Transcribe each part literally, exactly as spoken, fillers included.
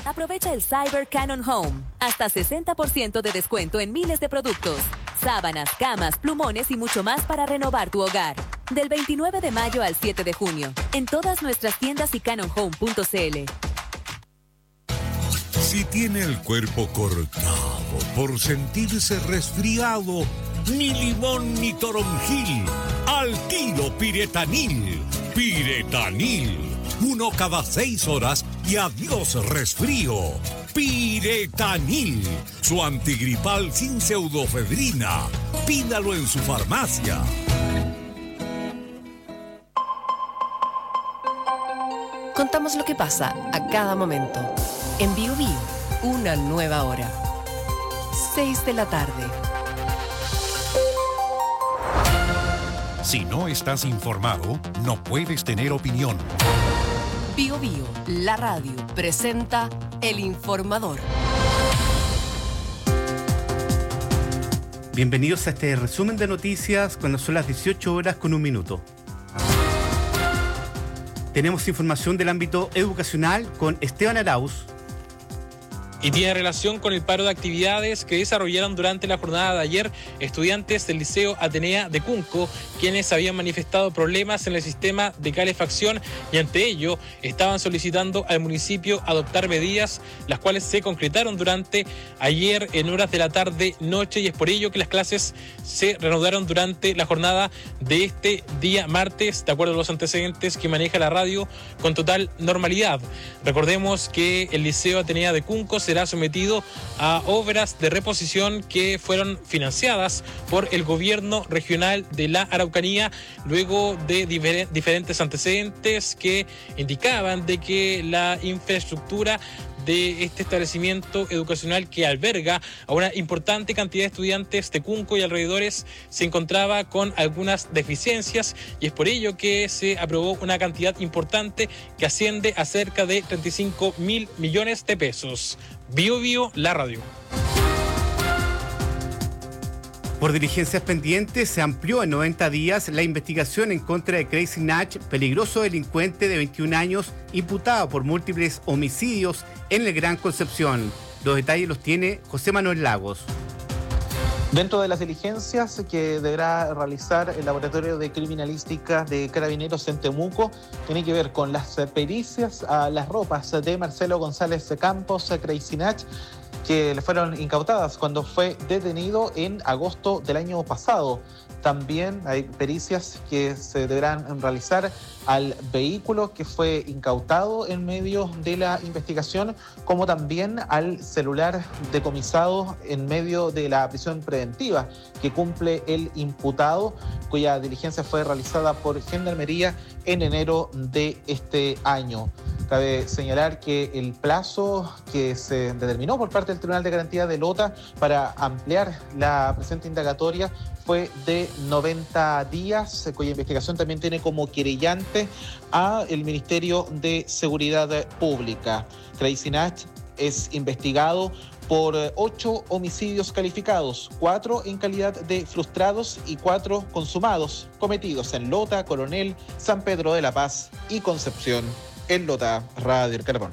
Aprovecha el Cyber Canon Home. Hasta sesenta por ciento de descuento en miles de productos. Sábanas, camas, plumones y mucho más para renovar tu hogar. Del veintinueve de mayo al siete de junio. En todas nuestras tiendas y canon home punto c l. Si tiene el cuerpo cortado por sentirse resfriado, ni limón ni toronjil, al tiro Piretanil. Piretanil. Uno cada seis horas y adiós resfrío. Piretanil, su antigripal sin pseudofedrina. Pídalo en su farmacia. Contamos lo que pasa a cada momento. En Bio Bio, una nueva hora. seis de la tarde. Si no estás informado, no puedes tener opinión. Bio Bio, la radio, presenta El Informador. Bienvenidos a este resumen de noticias cuando son las dieciocho horas con un minuto. Tenemos información del ámbito educacional con Esteban Arauz. Y tiene relación con el paro de actividades que desarrollaron durante la jornada de ayer estudiantes del Liceo Atenea de Cunco, quienes habían manifestado problemas en el sistema de calefacción y ante ello estaban solicitando al municipio adoptar medidas, las cuales se concretaron durante ayer en horas de la tarde-noche, y es por ello que las clases se reanudaron durante la jornada de este día martes, de acuerdo a los antecedentes que maneja la radio, con total normalidad. Recordemos que el Liceo Atenea de Cunco será sometido a obras de reposición que fueron financiadas por el gobierno regional de la Araucanía, luego de difer- diferentes antecedentes que indicaban de que la infraestructura de este establecimiento educacional, que alberga a una importante cantidad de estudiantes de Cunco y alrededores, se encontraba con algunas deficiencias, y es por ello que se aprobó una cantidad importante que asciende a cerca de treinta y cinco mil millones de pesos. Bio Bio, la radio. Por diligencias pendientes, se amplió en noventa días la investigación en contra de Crazy Nach, peligroso delincuente de veintiún años, imputado por múltiples homicidios en el Gran Concepción. Los detalles los tiene José Manuel Lagos. Dentro de las diligencias que deberá realizar el Laboratorio de Criminalística de Carabineros en Temuco, tiene que ver con las pericias a las ropas de Marcelo González Campos, Crazy Nach, que le fueron incautadas cuando fue detenido en agosto del año pasado. También hay pericias que se deberán realizar al vehículo que fue incautado en medio de la investigación, como también al celular decomisado en medio de la prisión preventiva que cumple el imputado, cuya diligencia fue realizada por Gendarmería en enero de este año. Cabe señalar que el plazo que se determinó por parte del Tribunal de Garantía de Lota para ampliar la presente indagatoria fue de noventa días, cuya investigación también tiene como querellante a el Ministerio de Seguridad Pública. Crazy Nach es investigado por ocho homicidios calificados, cuatro en calidad de frustrados y cuatro consumados, cometidos en Lota, Coronel, San Pedro de la Paz y Concepción. En Lota, Radio El Carbón.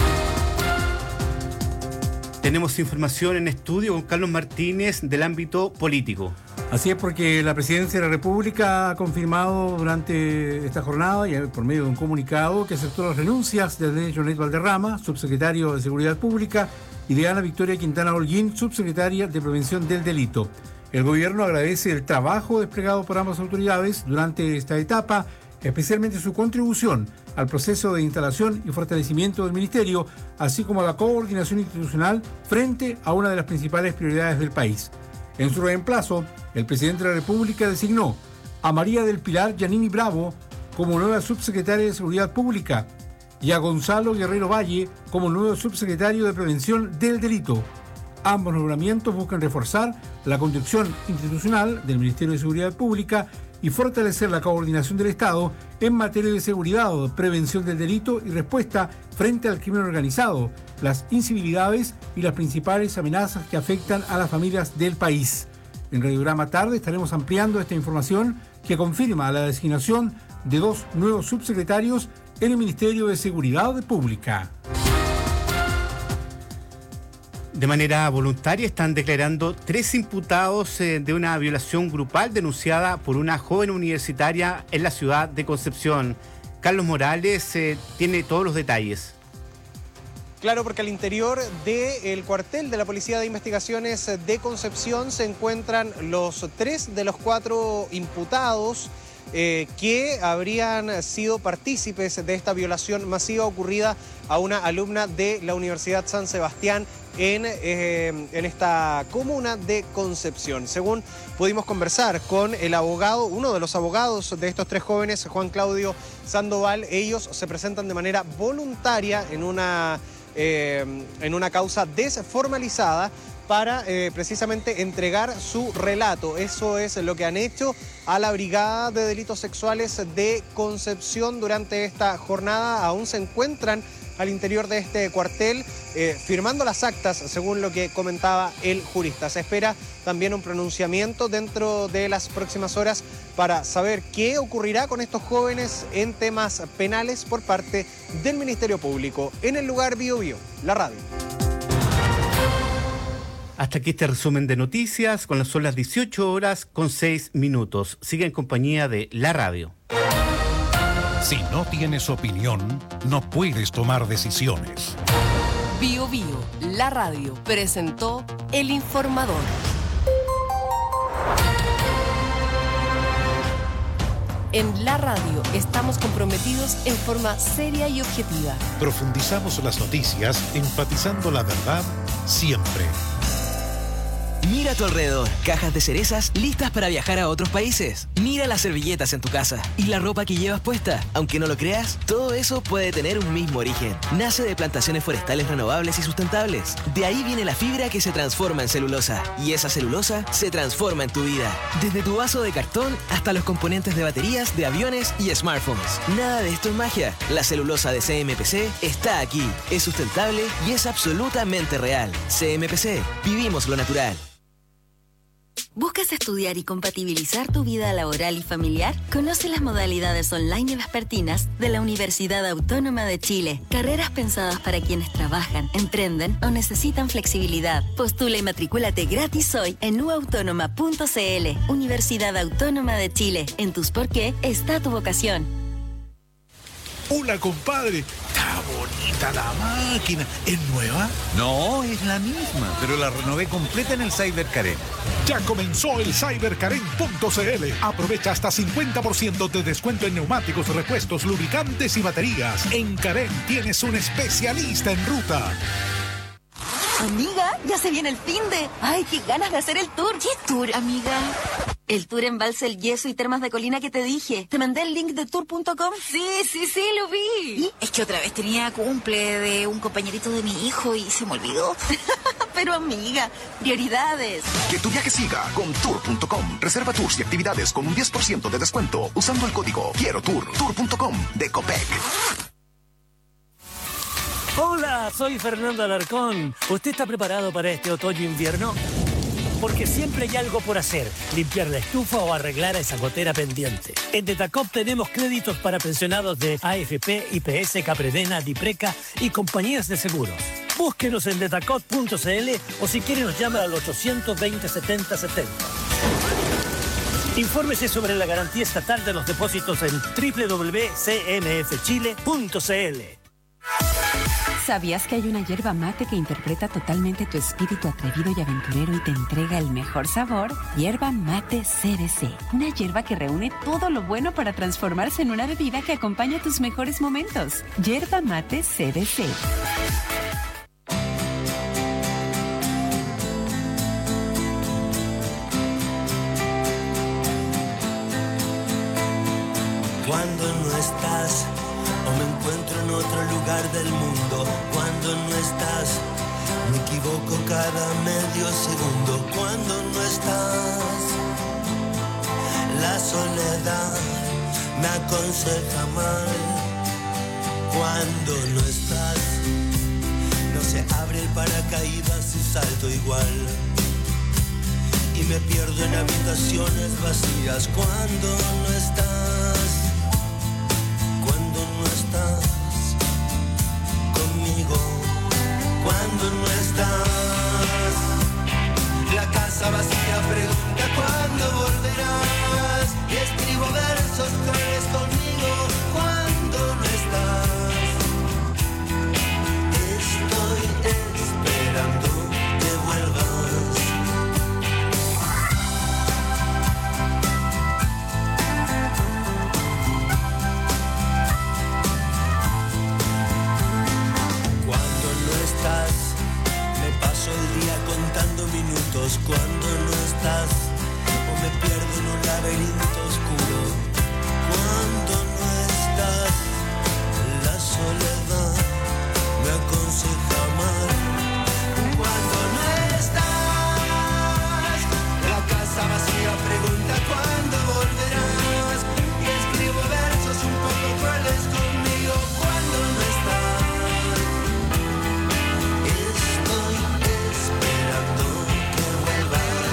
Tenemos información en estudio con Carlos Martínez del ámbito político. Así es, porque la Presidencia de la República ha confirmado durante esta jornada y por medio de un comunicado que aceptó las renuncias de Jonet Valderrama, subsecretario de Seguridad Pública, y de Ana Victoria Quintana Holguín, subsecretaria de Prevención del Delito. El gobierno agradece el trabajo desplegado por ambas autoridades durante esta etapa, especialmente su contribución al proceso de instalación y fortalecimiento del ministerio, así como a la coordinación institucional frente a una de las principales prioridades del país. En su reemplazo, el presidente de la República designó a María del Pilar Giannini Bravo como nueva subsecretaria de Seguridad Pública y a Gonzalo Guerrero Valle como nuevo subsecretario de Prevención del Delito. Ambos nombramientos buscan reforzar la conducción institucional del Ministerio de Seguridad Pública y fortalecer la coordinación del Estado en materia de seguridad, prevención del delito y respuesta frente al crimen organizado, las incivilidades y las principales amenazas que afectan a las familias del país. En Radiograma Tarde estaremos ampliando esta información que confirma la designación de dos nuevos subsecretarios en el Ministerio de Seguridad Pública. De manera voluntaria están declarando tres imputados eh, de una violación grupal denunciada por una joven universitaria en la ciudad de Concepción. Carlos Morales eh, tiene todos los detalles. Claro, porque al interior del cuartel de la Policía de Investigaciones de Concepción se encuentran los tres de los cuatro imputados eh, que habrían sido partícipes de esta violación masiva ocurrida a una alumna de la Universidad San Sebastián en, eh, en esta comuna de Concepción. Según pudimos conversar con el abogado, uno de los abogados de estos tres jóvenes, Juan Claudio Sandoval, ellos se presentan de manera voluntaria en una... Eh, en una causa desformalizada para eh, precisamente entregar su relato. Eso es lo que han hecho a la Brigada de Delitos Sexuales de Concepción durante esta jornada. Aún se encuentran al interior de este cuartel eh, firmando las actas, según lo que comentaba el jurista. Se espera también un pronunciamiento dentro de las próximas horas para saber qué ocurrirá con estos jóvenes en temas penales por parte del Ministerio Público. En el lugar Bio Bio, la radio. Hasta aquí este resumen de noticias, con las son las dieciocho horas con seis minutos. Sigue en compañía de la radio. Si no tienes opinión, no puedes tomar decisiones. Bio Bio, la radio, presentó El Informador. En la radio estamos comprometidos en forma seria y objetiva. Profundizamos las noticias, enfatizando la verdad siempre. Mira a tu alrededor, cajas de cerezas listas para viajar a otros países. Mira las servilletas en tu casa y la ropa que llevas puesta. Aunque no lo creas, todo eso puede tener un mismo origen. Nace de plantaciones forestales renovables y sustentables. De ahí viene la fibra que se transforma en celulosa. Y esa celulosa se transforma en tu vida. Desde tu vaso de cartón hasta los componentes de baterías, de aviones y smartphones. Nada de esto es magia. La celulosa de C M P C está aquí. Es sustentable y es absolutamente real. C M P C. Vivimos lo natural. ¿Buscas estudiar y compatibilizar tu vida laboral y familiar? Conoce las modalidades online y vespertinas de la Universidad Autónoma de Chile. Carreras pensadas para quienes trabajan, emprenden o necesitan flexibilidad. Postula y matricúlate gratis hoy en u autónoma punto c l. Universidad Autónoma de Chile. En tus por qué está tu vocación. Hola, compadre. Está bonita la máquina. ¿Es nueva? No, es la misma, pero la renové completa en el Cyber Carén. Ya comenzó el cyber caren punto c l. Aprovecha hasta cincuenta por ciento de descuento en neumáticos, repuestos, lubricantes y baterías. En Carén tienes un especialista en ruta. Amiga, ya se viene el finde. Ay, qué ganas de hacer el tour. ¿Qué tour, amiga? El tour embalse, el yeso y termas de colina que te dije. ¿Te mandé el link de tour punto com? Sí, sí, sí, lo vi. ¿Y? Es que otra vez tenía cumple de un compañerito de mi hijo y se me olvidó. Pero amiga, prioridades. Que tu viaje siga con tour punto com. Reserva tours y actividades con un diez por ciento de descuento usando el código Quiero Tour. tour punto com de Copec. Hola, soy Fernando Alarcón. ¿Usted está preparado para este otoño-invierno? Porque siempre hay algo por hacer, limpiar la estufa o arreglar esa gotera pendiente. En Detacop tenemos créditos para pensionados de A F P, I P S, Capredena, Dipreca y compañías de seguros. Búsquenos en detacop punto c l o si quiere nos llama al ochocientos veinte, setenta, setenta. Infórmese sobre la garantía estatal de los depósitos en doble u doble u doble u punto c m f chile punto c l. ¿Sabías que hay una yerba mate que interpreta totalmente tu espíritu atrevido y aventurero y te entrega el mejor sabor? Yerba Mate C B C. Una yerba que reúne todo lo bueno para transformarse en una bebida que acompaña tus mejores momentos. Yerba Mate C B C. Cuando no estás o me encuentro en otro lugar del mundo, cuando no estás, me equivoco cada medio segundo. Cuando no estás, la soledad me aconseja mal. Cuando no estás, no se abre el paracaídas y salto igual. Y me pierdo en habitaciones vacías. Cuando no estás, cuando no estás conmigo, cuando no estás. minutos cuando no estás, o me pierdo en un laberinto oscuro. Cuando no estás, la soledad me aconseja amar. Cuando no estás, la casa vacía pregunta cuándo volverás. Y escribo versos un poco crueles conmigo cuando no estás. Estoy esperando que vuelvas.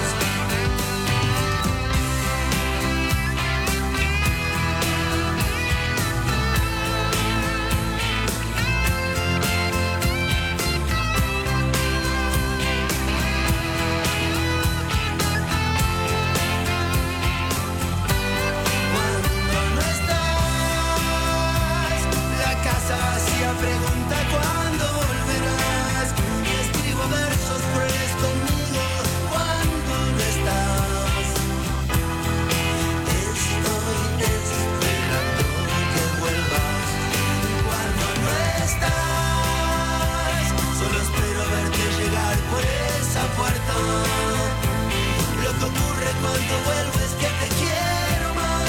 Pregunta cuándo volverás. Y escribo versos crueles conmigo cuando no estás. Estoy esperando que vuelvas. Cuando no estás, solo espero verte llegar por esa puerta. Lo que ocurre cuando vuelvo es que te quiero más.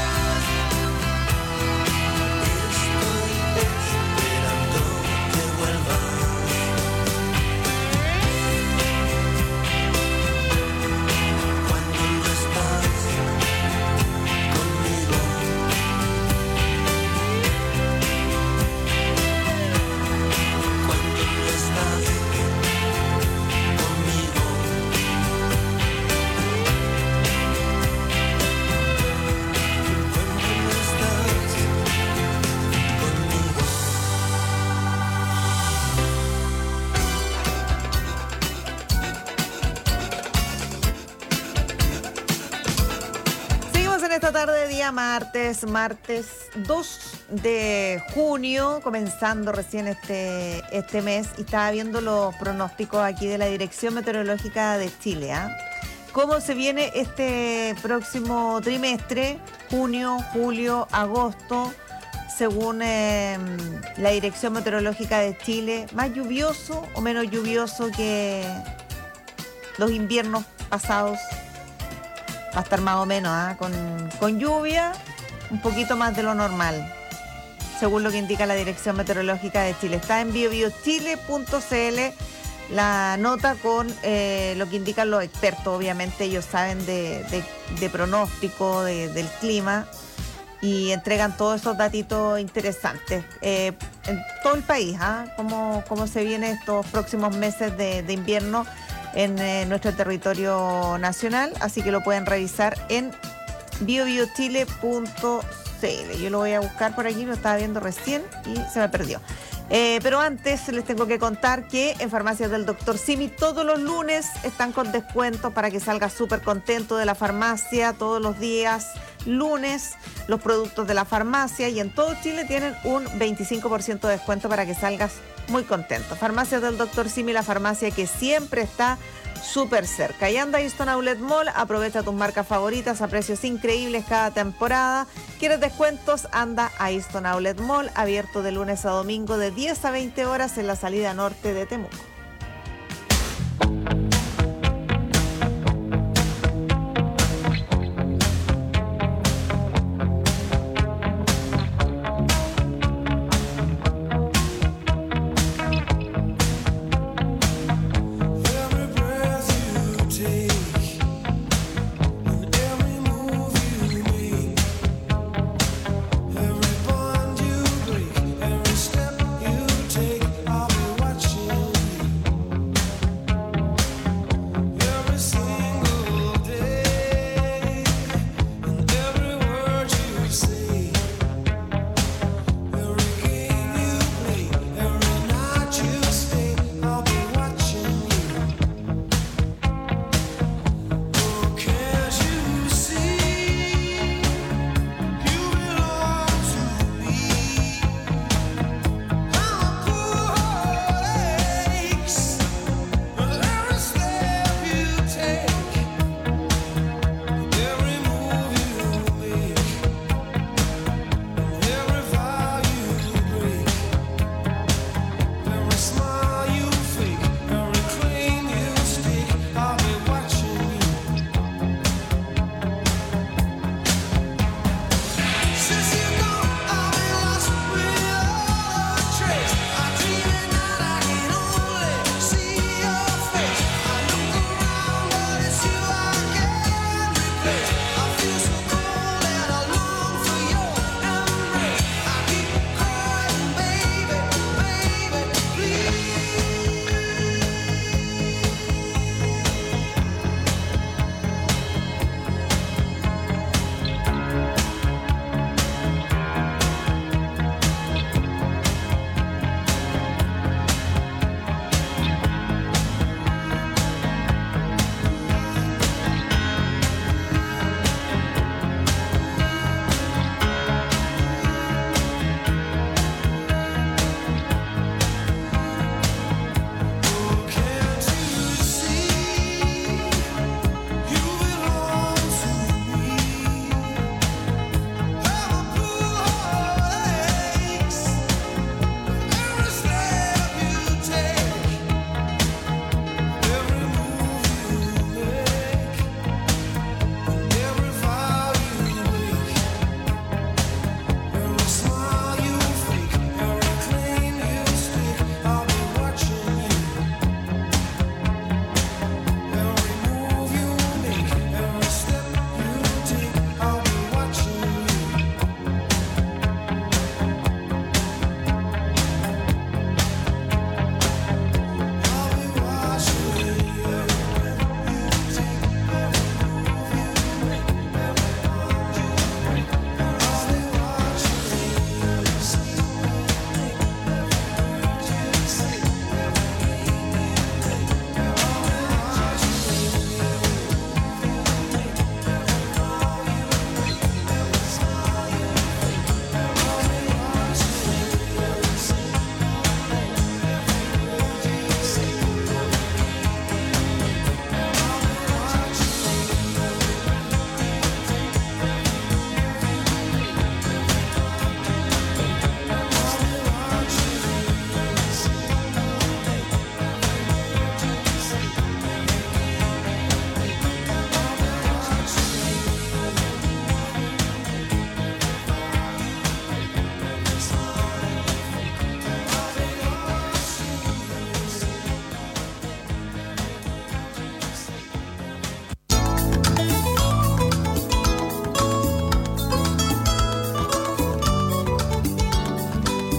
Esta tarde, día martes, martes dos de junio, comenzando recién este, este mes, y estaba viendo los pronósticos aquí de la Dirección Meteorológica de Chile, ¿eh? Cómo se viene este próximo trimestre, junio, julio, agosto, según eh, la Dirección Meteorológica de Chile, más lluvioso o menos lluvioso que los inviernos pasados. Va a estar más o menos, ¿eh? con, con lluvia, un poquito más de lo normal, según lo que indica la Dirección Meteorológica de Chile. Está en bio bio chile punto c l la nota con eh, lo que indican los expertos. Obviamente ellos saben de, de, de pronóstico, de, del clima, y entregan todos esos datitos interesantes. Eh, en todo el país, ¿eh? Cómo, cómo se vienen estos próximos meses de, de invierno en eh, nuestro territorio nacional, así que lo pueden revisar en bio bio chile punto c l. Yo lo voy a buscar por aquí, lo estaba viendo recién y se me perdió. Eh, pero antes les tengo que contar que en Farmacias del Doctor Simi todos los lunes están con descuentos para que salgas súper contento de la farmacia. Todos los días lunes los productos de la farmacia, y en todo Chile tienen un veinticinco por ciento de descuento para que salgas muy contento. Farmacias del Doctor Simi, la farmacia que siempre está súper cerca. Y anda a Easton Outlet Mall, aprovecha tus marcas favoritas a precios increíbles cada temporada. ¿Quieres descuentos? Anda a Easton Outlet Mall, abierto de lunes a domingo de diez a veinte horas en la salida norte de Temuco. Every step you take, I'll be watching.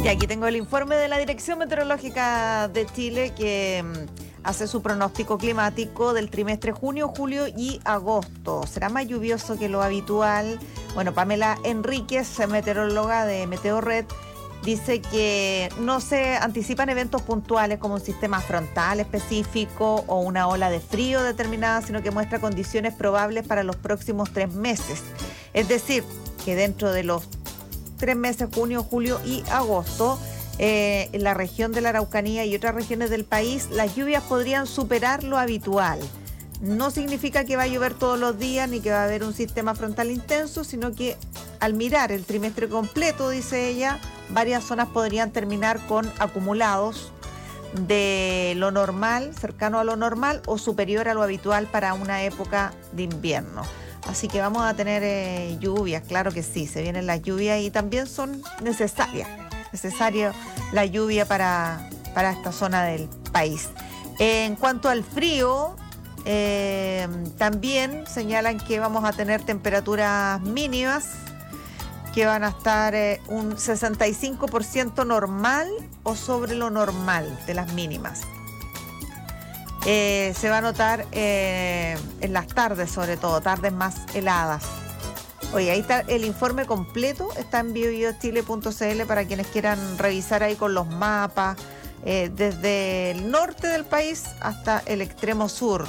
Y aquí tengo el informe de la Dirección Meteorológica de Chile que mm, hace su pronóstico climático del trimestre junio, julio y agosto. Será más lluvioso que lo habitual. Bueno, Pamela Enríquez, meteoróloga de Meteorred, dice que no se anticipan eventos puntuales como un sistema frontal específico o una ola de frío determinada, sino que muestra condiciones probables para los próximos tres meses. Es decir, que dentro de los tres meses, junio, julio y agosto, eh, en la región de la Araucanía y otras regiones del país, las lluvias podrían superar lo habitual. No significa que va a llover todos los días ni que va a haber un sistema frontal intenso, sino que al mirar el trimestre completo, dice ella, varias zonas podrían terminar con acumulados de lo normal, cercano a lo normal o superior a lo habitual para una época de invierno. Así que vamos a tener eh, lluvias, claro que sí, se vienen las lluvias y también son necesarias, necesaria la lluvia para, para esta zona del país. En cuanto al frío, eh, también señalan que vamos a tener temperaturas mínimas que van a estar eh, un sesenta y cinco por ciento normal o sobre lo normal de las mínimas. Eh, se va a notar eh, en las tardes, sobre todo, tardes más heladas. Oye, ahí está el informe completo, está en bio bio chile punto c l para quienes quieran revisar ahí con los mapas, eh, desde el norte del país hasta el extremo sur.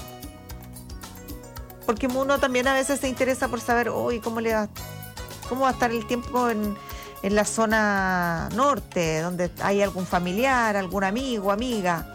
Porque uno también a veces se interesa por saber, uy, ¿cómo le va, cómo va a estar el tiempo en, en la zona norte, donde hay algún familiar, algún amigo, amiga?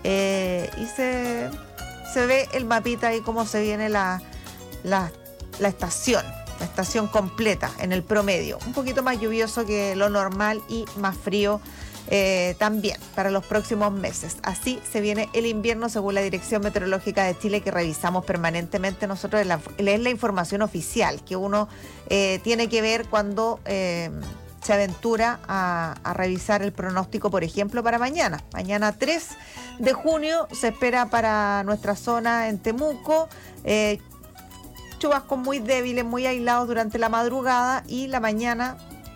Eh, y se, se ve el mapita ahí cómo se viene la, la, la estación, la estación completa en el promedio. Un poquito más lluvioso que lo normal y más frío eh, también para los próximos meses. Así se viene el invierno según la Dirección Meteorológica de Chile, que revisamos permanentemente nosotros. Es la, es la información oficial que uno eh, tiene que ver cuando Eh, se aventura a, a revisar el pronóstico, por ejemplo, para mañana. Mañana tres de junio se espera para nuestra zona en Temuco eh, chubascos muy débiles, muy aislados durante la madrugada, y la mañana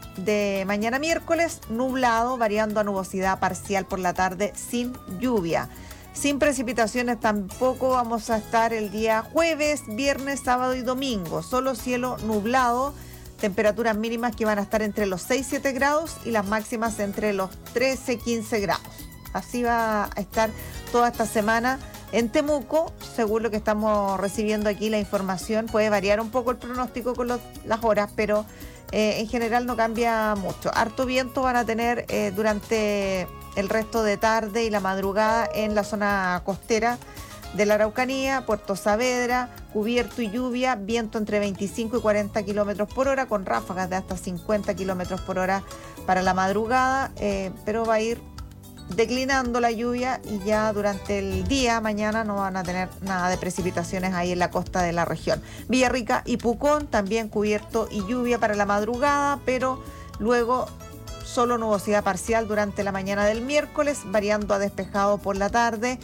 de mañana miércoles nublado, variando a nubosidad parcial por la tarde, sin lluvia. Sin precipitaciones tampoco vamos a estar el día jueves, viernes, sábado y domingo. Solo cielo nublado. Temperaturas mínimas que van a estar entre los seis y siete grados y las máximas entre los trece y quince grados. Así va a estar toda esta semana en Temuco, según lo que estamos recibiendo aquí la información. Puede variar un poco el pronóstico con los, las horas, pero eh, en general no cambia mucho. Harto viento van a tener eh, durante el resto de tarde y la madrugada en la zona costera de la Araucanía, Puerto Saavedra, cubierto y lluvia, viento entre veinticinco y cuarenta kilómetros por hora, con ráfagas de hasta cincuenta kilómetros por hora para la madrugada, eh, pero va a ir declinando la lluvia y ya durante el día, mañana, no van a tener nada de precipitaciones ahí en la costa de la región. Villarrica y Pucón también cubierto y lluvia para la madrugada, pero luego solo nubosidad parcial durante la mañana del miércoles, variando a despejado por la tarde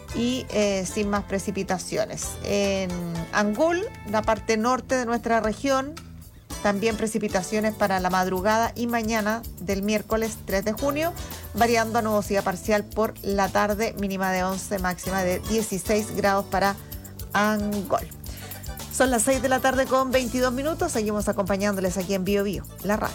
y eh, sin más precipitaciones. En Angol, la parte norte de nuestra región, también precipitaciones para la madrugada y mañana del miércoles tres de junio, variando a nubosidad parcial por la tarde, mínima de once, máxima de dieciséis grados para Angol. Son las seis de la tarde con veintidós minutos, seguimos acompañándoles aquí en Bio Bio, la radio.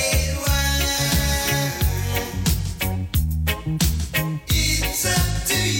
It's up to you.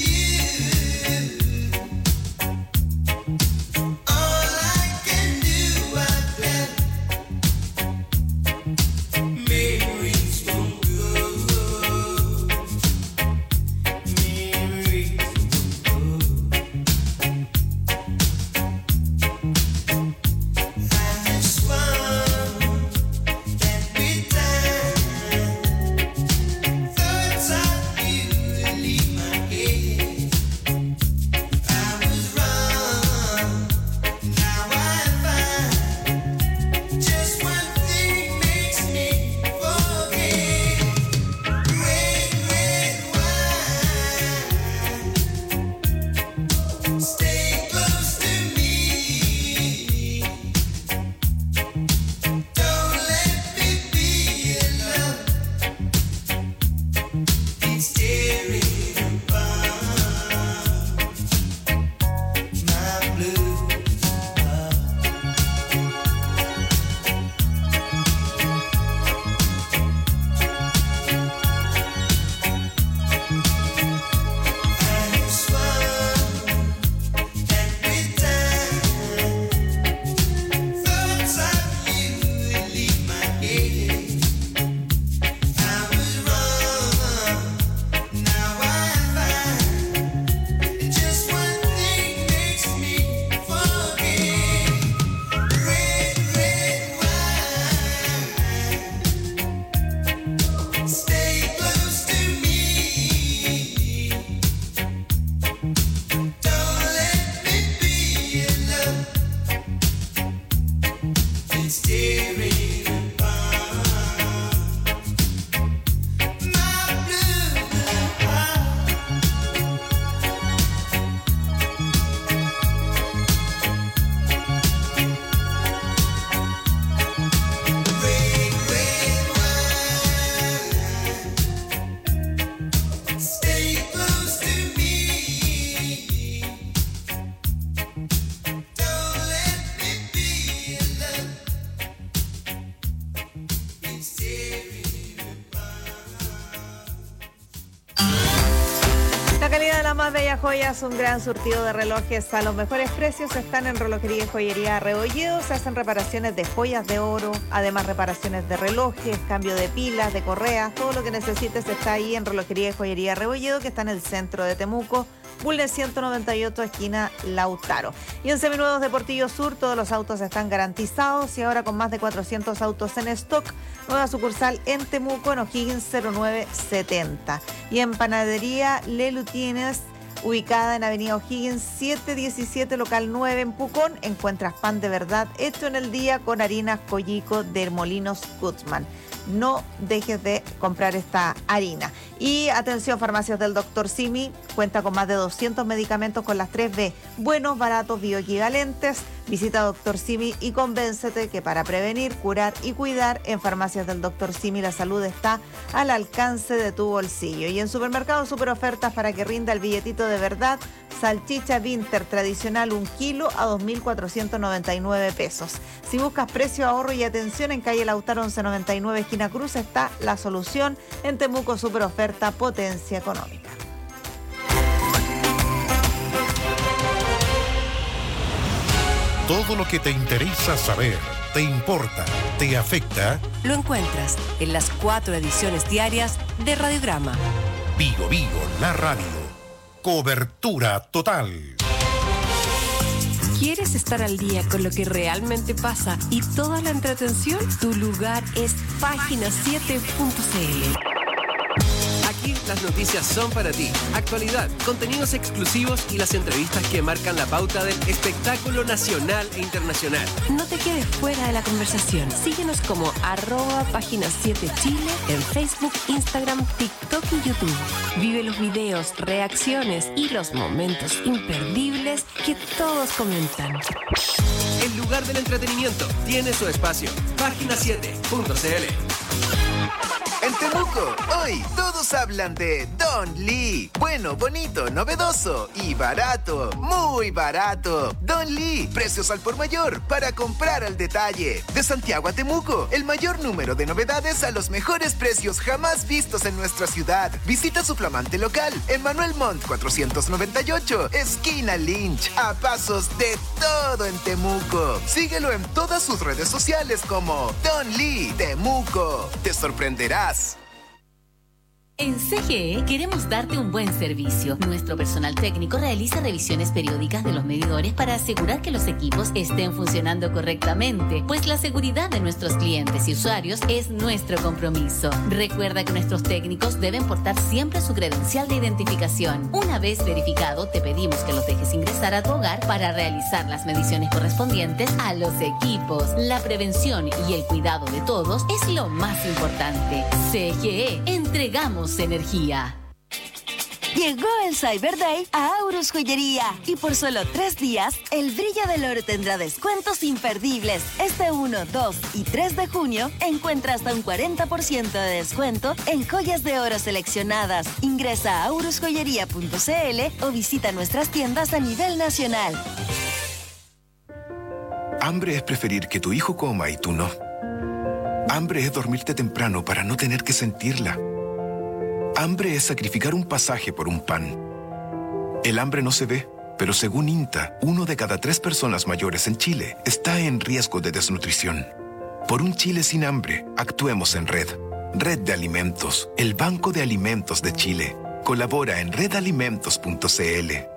Joyas, un gran surtido de relojes a los mejores precios están en Relojería y Joyería Rebolledo. Se hacen reparaciones de joyas de oro, además reparaciones de relojes, cambio de pilas, de correas, todo lo que necesites está ahí en Relojería y Joyería Rebolledo, que está en el centro de Temuco, Bulnes ciento noventa y ocho, esquina Lautaro. Y en Seminuevos de Portillo Sur todos los autos están garantizados y ahora con más de cuatrocientos autos en stock. Nueva sucursal en Temuco, en O'Higgins cero nueve setenta. Y en Panadería Le Lutines, ubicada en Avenida O'Higgins setecientos diecisiete, local nueve en Pucón, encuentras pan de verdad hecho en el día con harinas Collico de Molinos Gutzman. No dejes de comprar esta harina. Y atención, Farmacias del doctor Simi cuenta con más de doscientos medicamentos con las tres B, buenos, baratos, bioequivalentes. Visita doctor Simi y convéncete que para prevenir, curar y cuidar, en Farmacias del doctor Simi la salud está al alcance de tu bolsillo. Y en Supermercados super ofertas para que rinda el billetito de verdad. Salchicha Vinter tradicional un kilo a dos mil cuatrocientos noventa y nueve pesos. Si buscas precio, ahorro y atención, en calle Lautaro once noventa y nueve, esquina Cruz, está la solución. En Temuco super oferta, potencia económica. Todo lo que te interesa saber, te importa, te afecta, lo encuentras en las cuatro ediciones diarias de Radiograma. Vigo Vigo, la radio. Cobertura total. ¿Quieres estar al día con lo que realmente pasa y toda la entretención? Tu lugar es página siete punto c l. Aquí las noticias son para ti. Actualidad, contenidos exclusivos y las entrevistas que marcan la pauta del espectáculo nacional e internacional. No te quedes fuera de la conversación. Síguenos como arroba página siete Chile en Facebook, Instagram, TikTok y YouTube. Vive los videos, reacciones y los momentos imperdibles que todos comentan. El lugar del entretenimiento tiene su espacio. página siete punto c l. En Temuco, hoy todos hablan de Don Lee. Bueno, bonito, novedoso y barato. Muy barato. Don Lee, precios al por mayor para comprar al detalle. De Santiago a Temuco, el mayor número de novedades a los mejores precios jamás vistos en nuestra ciudad. Visita su flamante local en Manuel Montt cuatrocientos noventa y ocho, esquina Lynch, a pasos de todo en Temuco. Síguelo en todas sus redes sociales como Don Lee Temuco. Te sorprenderás. En C G E queremos darte un buen servicio. Nuestro personal técnico realiza revisiones periódicas de los medidores para asegurar que los equipos estén funcionando correctamente, pues la seguridad de nuestros clientes y usuarios es nuestro compromiso. Recuerda que nuestros técnicos deben portar siempre su credencial de identificación. Una vez verificado, te pedimos que los dejes ingresar a tu hogar para realizar las mediciones correspondientes a los equipos. La prevención y el cuidado de todos es lo más importante. C G E, entregamos energía. Llegó el Cyber Day a Aurus Joyería y por solo tres días el brillo del oro tendrá descuentos imperdibles. Este uno, dos y tres de junio encuentra hasta un cuarenta por ciento de descuento en joyas de oro seleccionadas. Ingresa a aurus joyería punto c l o visita nuestras tiendas a nivel nacional. Hambre es preferir que tu hijo coma y tú no. Hambre es dormirte temprano para no tener que sentirla. Hambre es sacrificar un pasaje por un pan. El hambre no se ve, pero según INTA, uno de cada tres personas mayores en Chile está en riesgo de desnutrición. Por un Chile sin hambre, actuemos en red. Red de Alimentos, el Banco de Alimentos de Chile. Colabora en red alimentos punto c l.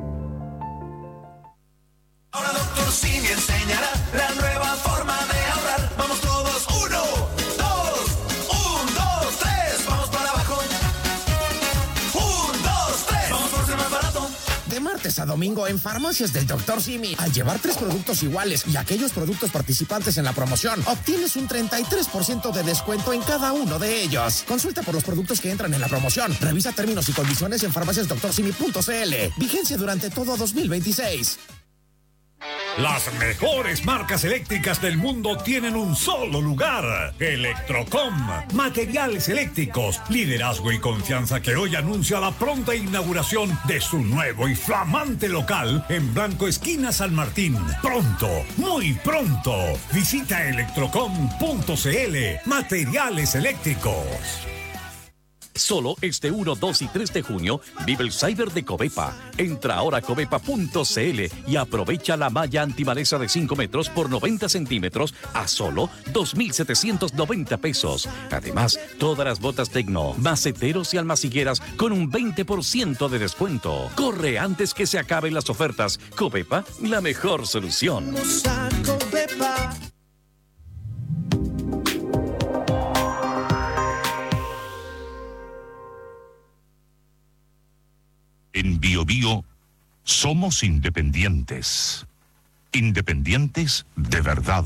Ahora doctor Simi enseñará la nueva forma de ahorrar. Vamos todos, uno, dos, un, dos, tres, vamos para abajo. Un, dos, tres, vamos por ser más barato. De martes a domingo domingo en Farmacias del doctor Simi. Al llevar tres productos iguales y aquellos productos participantes en la promoción, obtienes un treinta y tres por ciento de descuento en cada uno de ellos. Consulta por los productos que entran en la promoción. Revisa términos y condiciones en farmacias doctor simi punto c l. Vigencia durante todo dos mil veintiséis. Las mejores marcas eléctricas del mundo tienen un solo lugar. Electrocom. Materiales eléctricos, liderazgo y confianza que hoy anuncia la pronta inauguración de su nuevo y flamante local en Blanco Esquina San Martín. Pronto, muy pronto. Visita electrocom punto c l. Materiales eléctricos. Solo este uno, dos y tres de junio vive el Cyber de Covepa. Entra ahora a covepa punto c l y aprovecha la malla antimaleza de cinco metros por noventa centímetros a solo dos mil setecientos noventa pesos. Además, todas las botas Tecno, maceteros y almacigueras con un veinte por ciento de descuento. Corre antes que se acaben las ofertas. Covepa, la mejor solución. Vamos a Covepa. En Bio Bio somos independientes. Independientes de verdad.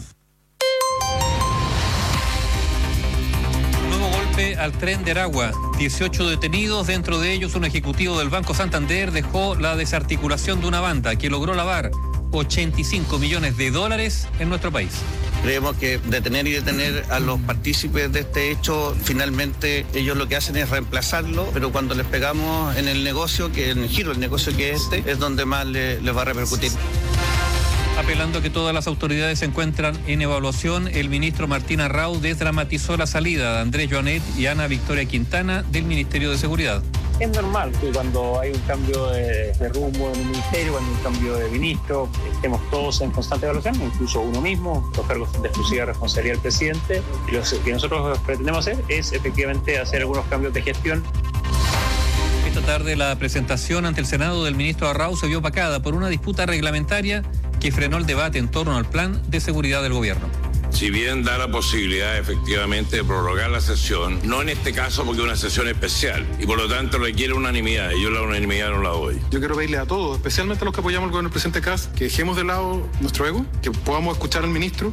Nuevo golpe al tren de Aragua. dieciocho detenidos, dentro de ellos un ejecutivo del Banco Santander dejó la desarticulación de una banda que logró lavar ochenta y cinco millones de dólares en nuestro país. Creemos que detener y detener a los partícipes de este hecho, finalmente ellos lo que hacen es reemplazarlo, pero cuando les pegamos en el negocio, que en el giro del negocio que es este, es donde más le, les va a repercutir. Apelando a que todas las autoridades se encuentran en evaluación, el ministro Martín Arrau desdramatizó la salida de Andrés Joanet y Ana Victoria Quintana del Ministerio de Seguridad. Es normal que cuando hay un cambio de, de rumbo en un ministerio, cuando hay un cambio de ministro, estemos todos en constante evaluación, incluso uno mismo, los cargos de exclusiva responsabilidad del presidente. Y lo que nosotros pretendemos hacer es efectivamente hacer algunos cambios de gestión. Esta tarde la presentación ante el Senado del ministro Arrau se vio opacada por una disputa reglamentaria que frenó el debate en torno al plan de seguridad del gobierno. Si bien da la posibilidad efectivamente de prorrogar la sesión, no en este caso porque es una sesión especial y por lo tanto requiere unanimidad y yo la unanimidad no la doy. Yo quiero pedirle a todos, especialmente a los que apoyamos al gobierno del presidente Kast, que dejemos de lado nuestro ego, que podamos escuchar al ministro.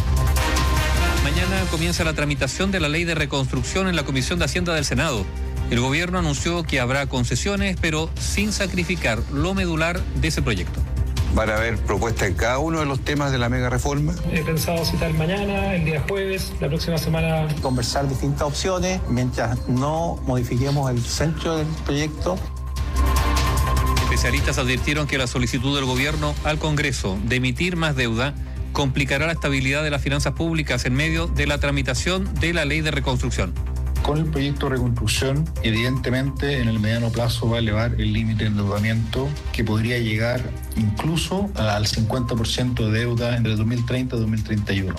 Mañana comienza la tramitación de la ley de reconstrucción en la Comisión de Hacienda del Senado. El gobierno anunció que habrá concesiones, pero sin sacrificar lo medular de ese proyecto. Van a haber propuestas en cada uno de los temas de la mega reforma. He pensado citar mañana, el día jueves, la próxima semana. Conversar distintas opciones mientras no modifiquemos el centro del proyecto. Especialistas advirtieron que la solicitud del gobierno al Congreso de emitir más deuda complicará la estabilidad de las finanzas públicas en medio de la tramitación de la ley de reconstrucción. Con el proyecto de reconstrucción, evidentemente en el mediano plazo va a elevar el límite de endeudamiento que podría llegar incluso al cincuenta por ciento de deuda entre dos mil treinta y dos mil treinta y uno.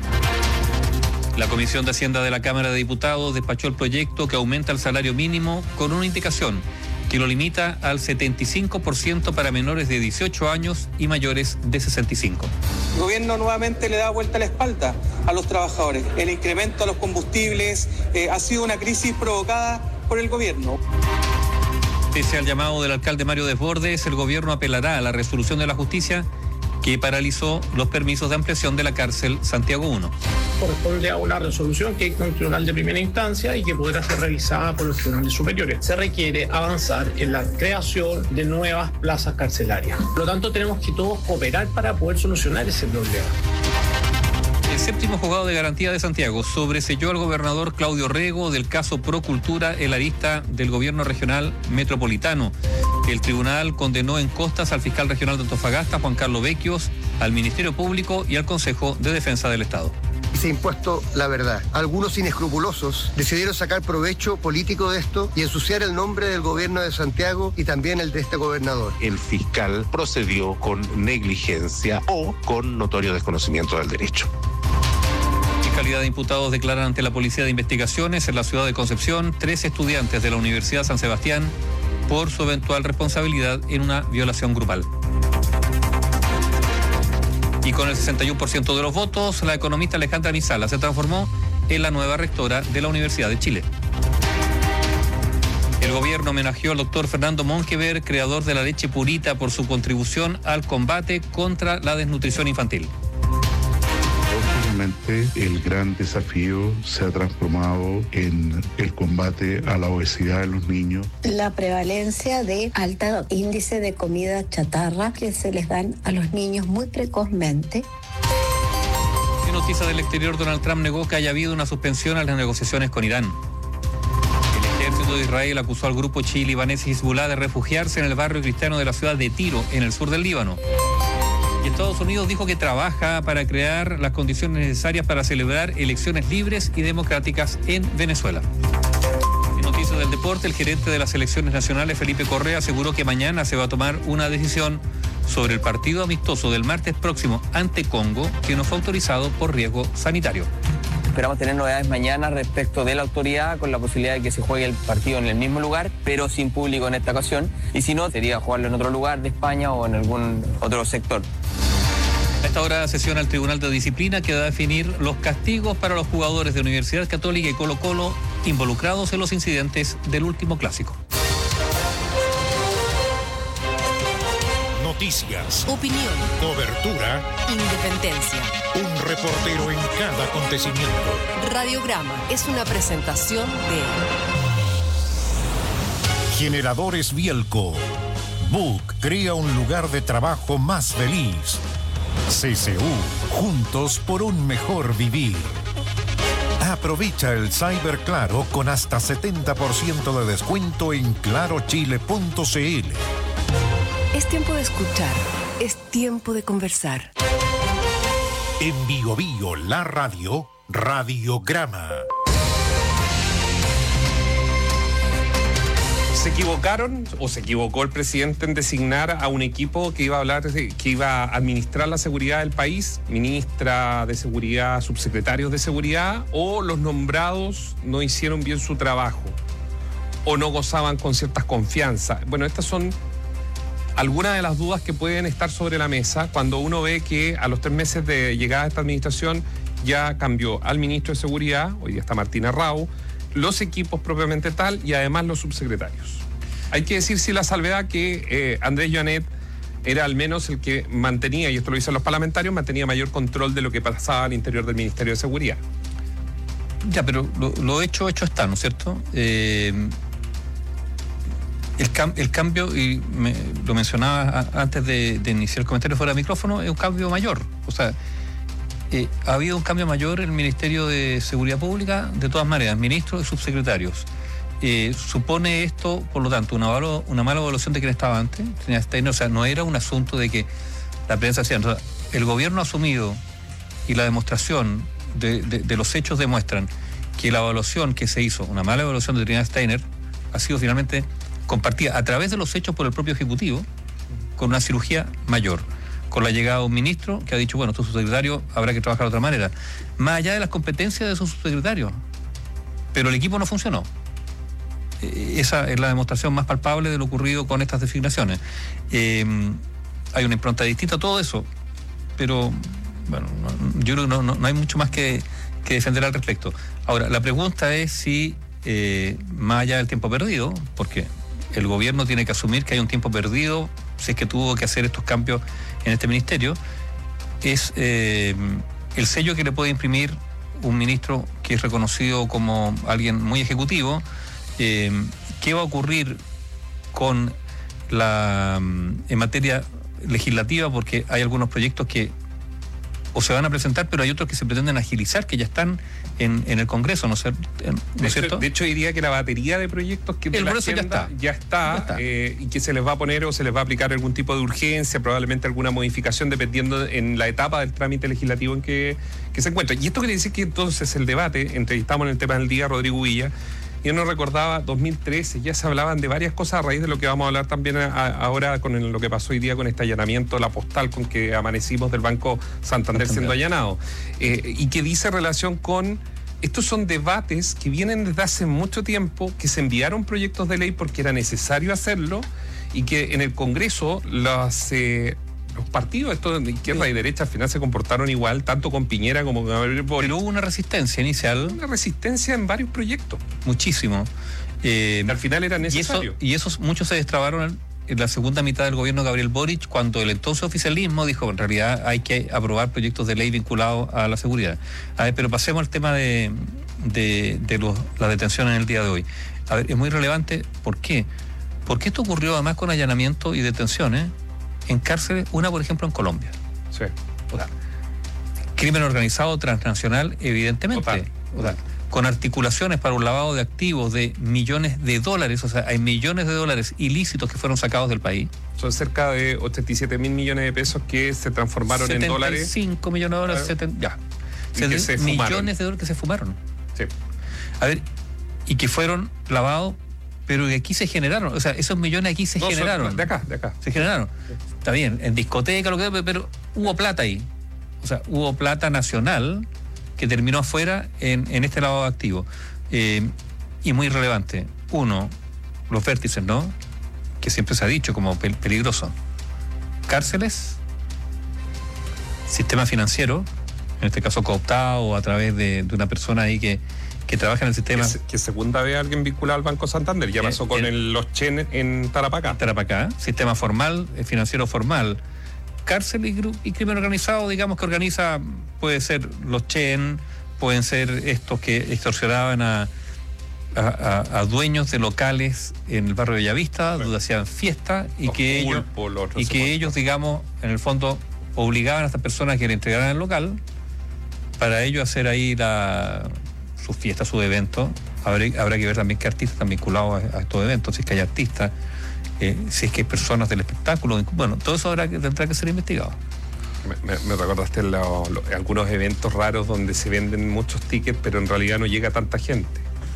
La Comisión de Hacienda de la Cámara de Diputados despachó el proyecto que aumenta el salario mínimo con una indicación que lo limita al setenta y cinco por ciento para menores de dieciocho años y mayores de sesenta y cinco. El gobierno nuevamente le da vuelta a la espalda a los trabajadores. El incremento a los combustibles eh, ha sido una crisis provocada por el gobierno. Pese al llamado del alcalde Mario Desbordes, el gobierno apelará a la resolución de la justicia que paralizó los permisos de ampliación de la cárcel Santiago uno. Corresponde a una resolución que dicta un tribunal de primera instancia y que podrá ser revisada por los tribunales superiores. Se requiere avanzar en la creación de nuevas plazas carcelarias. Por lo tanto, tenemos que todos cooperar para poder solucionar ese problema. El séptimo juzgado de garantía de Santiago sobreselló al gobernador Claudio Rego del caso Procultura en la lista del gobierno regional metropolitano. El tribunal condenó en costas al fiscal regional de Antofagasta, Juan Carlos Vecchios, al Ministerio Público y al Consejo de Defensa del Estado. Se ha impuesto la verdad. Algunos inescrupulosos decidieron sacar provecho político de esto y ensuciar el nombre del gobierno de Santiago y también el de este gobernador. El fiscal procedió con negligencia o con notorio desconocimiento del derecho. Fiscalía de imputados declaran ante la Policía de Investigaciones en la ciudad de Concepción tres estudiantes de la Universidad San Sebastián por su eventual responsabilidad en una violación grupal. Y con el sesenta y uno por ciento de los votos, la economista Alejandra Misala se transformó en la nueva rectora de la Universidad de Chile. El gobierno homenajeó al doctor Fernando Monkever, creador de la leche purita, por su contribución al combate contra la desnutrición infantil. Últimamente el gran desafío se ha transformado en el combate a la obesidad de los niños. La prevalencia de alto índice de comida chatarra que se les dan a los niños muy precozmente. En noticias del exterior, Donald Trump negó que haya habido una suspensión a las negociaciones con Irán. El ejército de Israel acusó al grupo chií-libanés Hezbollah de refugiarse en el barrio cristiano de la ciudad de Tiro, en el sur del Líbano. Y Estados Unidos dijo que trabaja para crear las condiciones necesarias para celebrar elecciones libres y democráticas en Venezuela. En noticias del deporte, el gerente de las selecciones nacionales, Felipe Correa, aseguró que mañana se va a tomar una decisión sobre el partido amistoso del martes próximo ante Congo, que no fue autorizado por riesgo sanitario. Esperamos tener novedades mañana respecto de la autoridad, con la posibilidad de que se juegue el partido en el mismo lugar, pero sin público en esta ocasión. Y si no, sería jugarlo en otro lugar de España o en algún otro sector. A esta hora sesiona el Tribunal de Disciplina, que va a definir los castigos para los jugadores de Universidad Católica y Colo-Colo involucrados en los incidentes del último clásico. Noticias, opinión, cobertura, independencia. Un reportero en cada acontecimiento. Radiograma es una presentación de Generadores Bielco. Book crea un lugar de trabajo más feliz. C C U, juntos por un mejor vivir. Aprovecha el Cyber Claro con hasta setenta por ciento de descuento en claro chile punto c l. Es tiempo de escuchar, es tiempo de conversar. En Bio Bio, la radio, Radiograma. ¿Se equivocaron o se equivocó el presidente en designar a un equipo que iba a hablar, de, que iba a administrar la seguridad del país? Ministra de Seguridad, subsecretarios de Seguridad, o los nombrados no hicieron bien su trabajo o no gozaban con ciertas confianzas. Bueno, estas son algunas de las dudas que pueden estar sobre la mesa cuando uno ve que a los tres meses de llegada a esta administración ya cambió al ministro de Seguridad, hoy día está Martín Arrau, los equipos propiamente tal y además los subsecretarios. Hay que decir sí la salvedad que eh, Andrés Joanet era al menos el que mantenía, y esto lo dicen los parlamentarios, mantenía mayor control de lo que pasaba al interior del Ministerio de Seguridad. Ya, pero lo, lo hecho, hecho está, ¿no es cierto? Eh, el, cam, el cambio, y me, lo mencionaba antes de, de iniciar el comentario fuera de micrófono, es un cambio mayor. O sea, Eh, ha habido un cambio mayor en el Ministerio de Seguridad Pública, de todas maneras, ministros y subsecretarios. Eh, supone esto, por lo tanto, una, valo, una mala evaluación de quien estaba antes. O sea, no era un asunto de que la prensa decía, o sea, el gobierno ha asumido y la demostración de, de, de los hechos demuestran que la evaluación que se hizo, una mala evaluación de Trinidad Steiner, ha sido finalmente compartida a través de los hechos por el propio Ejecutivo con una cirugía mayor, con la llegada de un ministro que ha dicho, bueno, tu subsecretario habrá que trabajar de otra manera, más allá de las competencias de su subsecretario. Pero el equipo no funcionó. Esa es la demostración más palpable de lo ocurrido con estas designaciones. Eh, hay una impronta distinta a todo eso, pero bueno, yo creo que no, no, no hay mucho más que, que defender al respecto. Ahora, la pregunta es si, eh, más allá del tiempo perdido, porque el gobierno tiene que asumir que hay un tiempo perdido, si es que tuvo que hacer estos cambios en este ministerio, es eh, el sello que le puede imprimir un ministro que es reconocido como alguien muy ejecutivo. Eh, ¿Qué va a ocurrir con la en materia legislativa? Porque hay algunos proyectos que o se van a presentar, pero hay otros que se pretenden agilizar, que ya están en, en el Congreso, ¿no es cierto? ¿No es cierto? De hecho, diría que la batería de proyectos que el grueso ya está, ya está, ya está. Eh, y que se les va a poner o se les va a aplicar algún tipo de urgencia, probablemente alguna modificación, dependiendo en la etapa del trámite legislativo en que, que se encuentra. Y esto quiere decir que entonces el debate, entrevistamos en el tema del día a Rodrigo Villa, y uno recordaba dos mil trece, ya se hablaban de varias cosas a raíz de lo que vamos a hablar también a, a, ahora con el, lo que pasó hoy día con este allanamiento, la postal con que amanecimos del Banco Santander siendo allanado. Eh, y que dice relación con, estos son debates que vienen desde hace mucho tiempo, que se enviaron proyectos de ley porque era necesario hacerlo, y que en el Congreso las... Eh, los partidos estos de izquierda sí. y derecha al final se comportaron igual, tanto con Piñera como con Gabriel Boric. Pero hubo una resistencia inicial. Una resistencia en varios proyectos. Muchísimo. Eh, al final era necesario. Y, eso, y esos muchos se destrabaron en la segunda mitad del gobierno de Gabriel Boric, cuando el entonces oficialismo dijo en realidad hay que aprobar proyectos de ley vinculados a la seguridad. A ver, pero pasemos al tema de, de, de los, la detención en el día de hoy. A ver, es muy relevante. ¿Por qué? Porque esto ocurrió además con allanamientos y detenciones en cárceles, una por ejemplo en Colombia. Sí. O sea, crimen organizado transnacional, evidentemente. Total. O sea, con articulaciones para un lavado de activos de millones de dólares, o sea, hay millones de dólares ilícitos que fueron sacados del país. Son cerca de ochenta y siete mil millones de pesos que se transformaron en dólares. setenta y cinco millones de dólares, setenta, ya. Y que se millones fumaron. de dólares que se fumaron. Sí. A ver, y que fueron lavados, pero que aquí se generaron, o sea, esos millones aquí se No, generaron. son de acá, de acá. Se generaron. Sí. Está bien, en discoteca, lo que sea, pero hubo plata ahí. O sea, hubo plata nacional que terminó afuera en, en este lavado de activos. Eh, y muy relevante. Uno, los vértices, ¿no? Que siempre se ha dicho como pel- peligroso. Cárceles, sistema financiero, en este caso cooptado o a través de, de una persona ahí que, que trabaja en el sistema. Que, que segunda vez alguien vinculado al Banco Santander. Ya pasó eh, con el, el, los Chen en Tarapacá. Tarapacá, sistema formal, financiero formal. Cárcel y, y crimen organizado, digamos que organiza, puede ser los Chen, pueden ser estos que extorsionaban a, a, a, a dueños de locales en el barrio de Bellavista, bueno, donde hacían fiesta y los que ellos, y que ellos, digamos, en el fondo obligaban a estas personas que le entregaran el local para ellos hacer ahí la, sus fiestas, sus eventos. Habrá, habrá que ver también qué artistas están vinculados a, a estos eventos, si es que hay artistas. Eh, si es que hay personas del espectáculo, bueno, todo eso habrá que, tendrá que ser investigado. Me, me, me recordaste lo, lo, algunos eventos raros donde se venden muchos tickets, pero en realidad no llega tanta gente.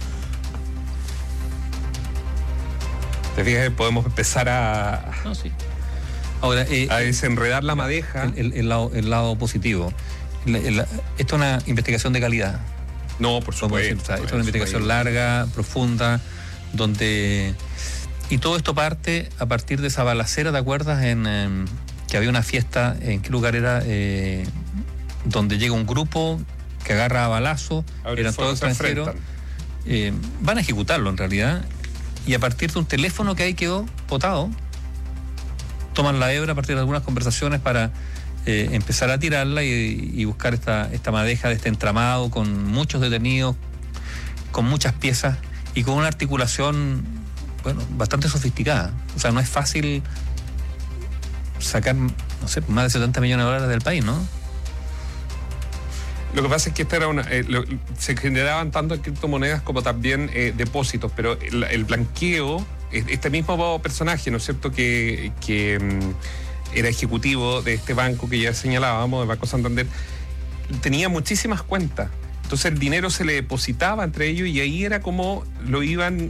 ¿Te fijas? Podemos empezar a, no, sí. Ahora, eh, a desenredar la madeja. El, el, el, lado, el lado positivo. El, el, esto es una investigación de calidad. No, por supuesto. O sea, esto es una investigación larga, profunda, donde... Y todo esto parte a partir de esa balacera, ¿te acuerdas? En, en que había una fiesta, ¿en qué lugar era? Eh, donde llega un grupo que agarra a balazo, eran todos extranjeros. Eh, van a ejecutarlo en realidad. Y a partir de un teléfono que ahí quedó botado, toman la hebra a partir de algunas conversaciones para eh, empezar a tirarla y, y buscar esta, esta madeja de este entramado con muchos detenidos, con muchas piezas y con una articulación... bueno, bastante sofisticada. O sea, no es fácil sacar, no sé, más de setenta millones de dólares del país, ¿no? Lo que pasa es que esta era una, eh, lo, se generaban tanto en criptomonedas como también eh, depósitos, pero el, el blanqueo, este mismo personaje, ¿no es cierto?, que, que um, era ejecutivo de este banco que ya señalábamos, el Banco Santander, tenía muchísimas cuentas. Entonces el dinero se le depositaba entre ellos y ahí era como lo iban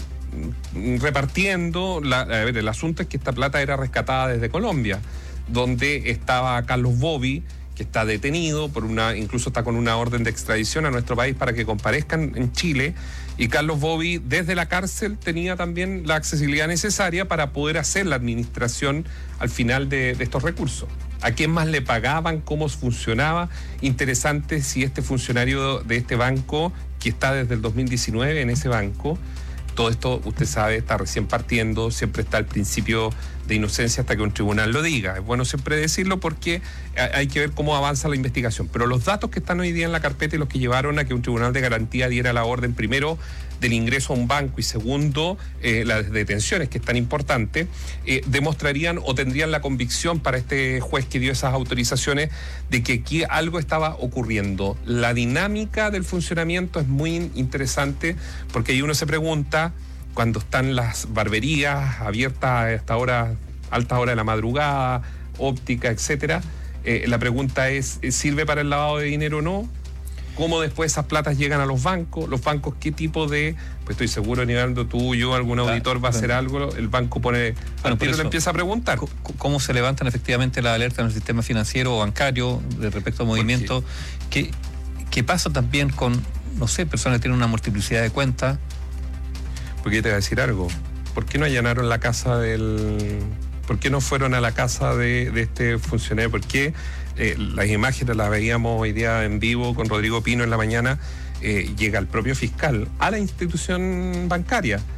repartiendo. La, a ver, el asunto es que esta plata era rescatada desde Colombia, donde estaba Carlos Bobby, que está detenido por una, incluso está con una orden de extradición a nuestro país para que comparezcan en Chile, y Carlos Bobby desde la cárcel tenía también la accesibilidad necesaria para poder hacer la administración al final de, de estos recursos. ¿A quién más le pagaban? ¿Cómo funcionaba? Interesante si este funcionario de este banco, que está desde el dos mil diecinueve en ese banco, todo esto, usted sabe, está recién partiendo, siempre está el principio de inocencia hasta que un tribunal lo diga. Es bueno siempre decirlo porque hay que ver cómo avanza la investigación. Pero los datos que están hoy día en la carpeta y los que llevaron a que un tribunal de garantía diera la orden, primero, del ingreso a un banco y segundo, eh, las detenciones, que es tan importante, eh, demostrarían o tendrían la convicción para este juez que dio esas autorizaciones de que aquí algo estaba ocurriendo. La dinámica del funcionamiento es muy interesante porque ahí uno se pregunta, cuando están las barberías abiertas hasta hora, altas horas de la madrugada, óptica, etcétera, eh, la pregunta es, ¿sirve para el lavado de dinero o no? ¿Cómo después esas platas llegan a los bancos? Los bancos, ¿qué tipo de...? Pues estoy seguro, Nivaldo, tú, yo, algún auditor va a hacer algo, el banco pone... Al tiro le empieza a preguntar. ¿Cómo se levantan efectivamente las alertas en el sistema financiero o bancario de respecto a movimientos? ¿Qué, ¿Qué pasa también con, no sé, personas que tienen una multiplicidad de cuentas? Porque te voy a decir algo. ¿Por qué no allanaron la casa del...? ¿Por qué no fueron a la casa de, de este funcionario? ¿Por qué eh, las imágenes las veíamos hoy día en vivo con Rodrigo Pino en la mañana? Eh, llega el propio fiscal a la institución bancaria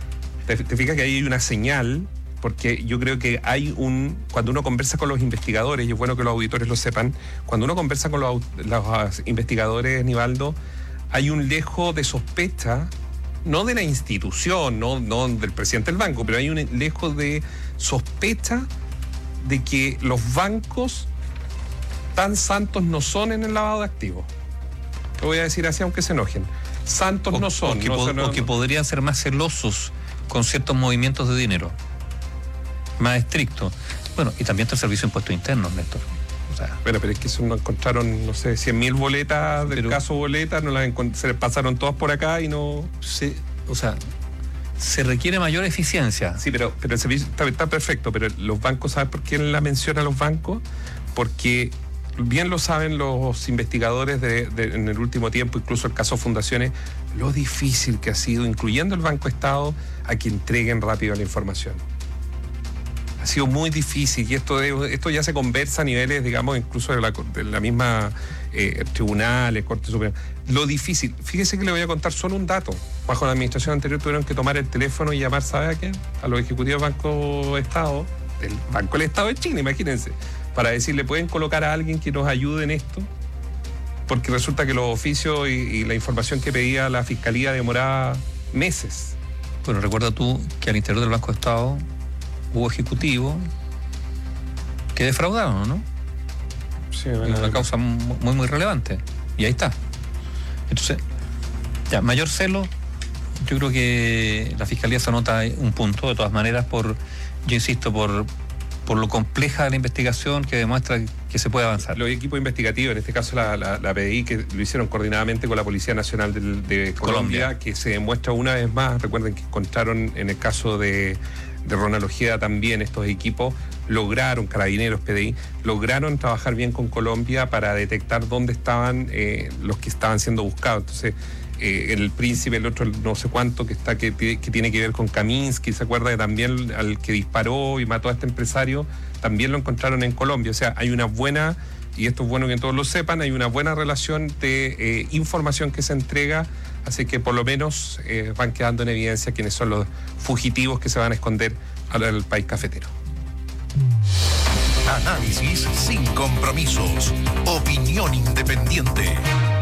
Te, te fijas que ahí hay una señal, porque yo creo que hay un... Cuando uno conversa con los investigadores, y es bueno que los auditores lo sepan, cuando uno conversa con los, los investigadores, Nivaldo, hay un lejo de sospecha, no de la institución, no, no del presidente del banco, pero hay un lejo de sospecha de que los bancos tan santos no son en el lavado de activos. Lo voy a decir así, aunque se enojen. Santos o, no son. O que, no, po- no, o que podrían ser más celosos con ciertos movimientos de dinero. Más estrictos. Bueno, y también está el Servicio de Impuestos Internos, Néstor. O sea, pero, pero es que eso no encontraron, no sé, cien mil boletas del pero, caso boletas, no las encont- se les pasaron todas por acá y no... Se, o sea, se requiere mayor eficiencia. Sí, pero, pero el servicio está, está perfecto, pero los bancos, ¿saben por qué la menciona a los bancos? Porque bien lo saben los investigadores de, de, en el último tiempo, incluso el caso Fundaciones, lo difícil que ha sido, incluyendo el Banco Estado, a que entreguen rápido la información. Ha sido muy difícil y esto, esto ya se conversa a niveles, digamos, incluso de la, de la misma eh, tribunales, Corte Suprema. Lo difícil, fíjese que le voy a contar solo un dato. Bajo la administración anterior tuvieron que tomar el teléfono y llamar, ¿sabe a quién? A los ejecutivos del Banco Estado, del Banco del Estado de Chile, imagínense, para decirle, ¿pueden colocar a alguien que nos ayude en esto? Porque resulta que los oficios y, y la información que pedía la Fiscalía demoraba meses. Bueno, recuerda tú que al interior del Banco de Estado hubo ejecutivos que defraudaron, ¿no? Sí, bueno, una causa muy, muy relevante. Y ahí está. Entonces, ya, mayor celo, yo creo que la Fiscalía se anota un punto, de todas maneras, por, yo insisto, por, por lo compleja de la investigación que demuestra que se puede avanzar. Los equipos investigativos, en este caso la, la, la P D I, que lo hicieron coordinadamente con la Policía Nacional de, de Colombia, Colombia, que se demuestra una vez más, recuerden que encontraron en el caso de, de Ronald Ojeda también estos equipos, lograron, Carabineros, P D I, lograron trabajar bien con Colombia para detectar dónde estaban eh, los que estaban siendo buscados. Entonces, eh, el Príncipe, el otro no sé cuánto, que está que, que tiene que ver con Kaminsky, ¿se acuerda? Que también al que disparó y mató a este empresario, también lo encontraron en Colombia. O sea, hay una buena, y esto es bueno que todos lo sepan, hay una buena relación de eh, información que se entrega, así que por lo menos eh, van quedando en evidencia quiénes son los fugitivos que se van a esconder al, al país cafetero. Análisis sin compromisos. Opinión independiente.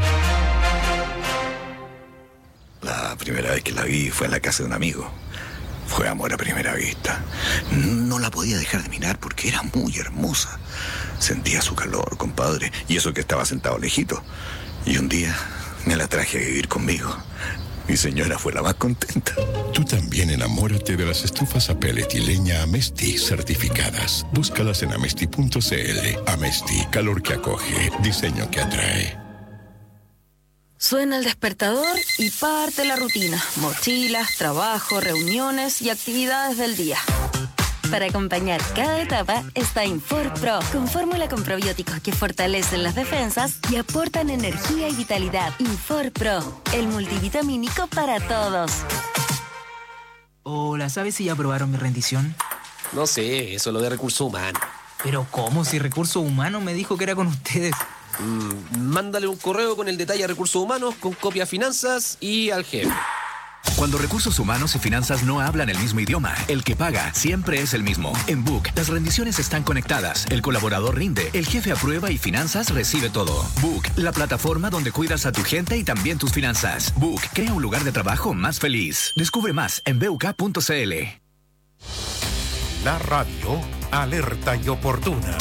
La primera vez que la vi fue en la casa de un amigo. Fue amor a primera vista. No la podía dejar de mirar porque era muy hermosa. Sentía su calor, compadre, y eso que estaba sentado lejito. Y un día me la traje a vivir conmigo. Mi señora fue la más contenta. Tú también enamórate de las estufas a pellet y leña Amesti certificadas. Búscalas en amesti punto c l. Amesti, calor que acoge, diseño que atrae. Suena el despertador y parte la rutina. Mochilas, trabajo, reuniones y actividades del día. Para acompañar cada etapa está InforPro, con fórmula con probióticos que fortalecen las defensas y aportan energía y vitalidad. InforPro, el multivitamínico para todos. Hola, ¿sabes si ya aprobaron mi rendición? No sé, eso es lo de recursos humanos. ¿Pero cómo? Si recursos humanos me dijo que era con ustedes. Mm, mándale un correo con el detalle a recursos humanos, con copia a finanzas y al jefe. Cuando recursos humanos y finanzas no hablan el mismo idioma, el que paga siempre es el mismo. En Book, las rendiciones están conectadas, el colaborador rinde, el jefe aprueba y finanzas recibe todo. Book, la plataforma donde cuidas a tu gente y también tus finanzas. Book, crea un lugar de trabajo más feliz. Descubre más en b u k punto c l. La radio, alerta y oportuna.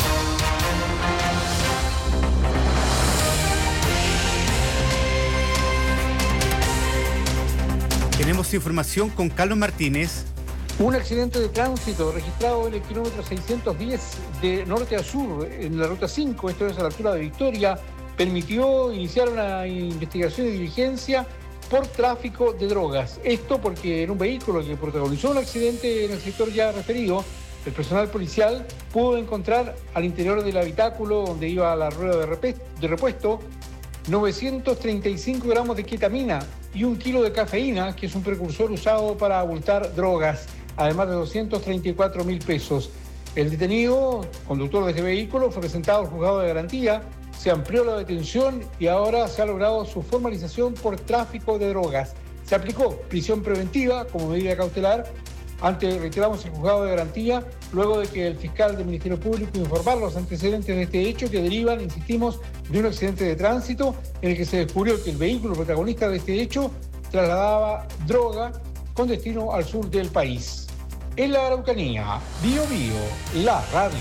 Tenemos información con Carlos Martínez. Un accidente de tránsito registrado en el kilómetro seiscientos diez de norte a sur, en la ruta cinco, esto es a la altura de Victoria, permitió iniciar una investigación y diligencia por tráfico de drogas. Esto porque en un vehículo que protagonizó un accidente en el sector ya referido, el personal policial pudo encontrar al interior del habitáculo donde iba la rueda de repuesto novecientos treinta y cinco gramos de ketamina y un kilo de cafeína, que es un precursor usado para abultar drogas, además de doscientos treinta y cuatro mil pesos. El detenido, conductor de este vehículo, fue presentado al juzgado de garantía, se amplió la detención y ahora se ha logrado su formalización por tráfico de drogas. Se aplicó prisión preventiva como medida cautelar ante, reiteramos, el juzgado de garantía, luego de que el fiscal del Ministerio Público informara los antecedentes de este hecho que derivan, insistimos, de un accidente de tránsito en el que se descubrió que el vehículo protagonista de este hecho trasladaba droga con destino al sur del país. En la Araucanía, Bío Bío, la radio.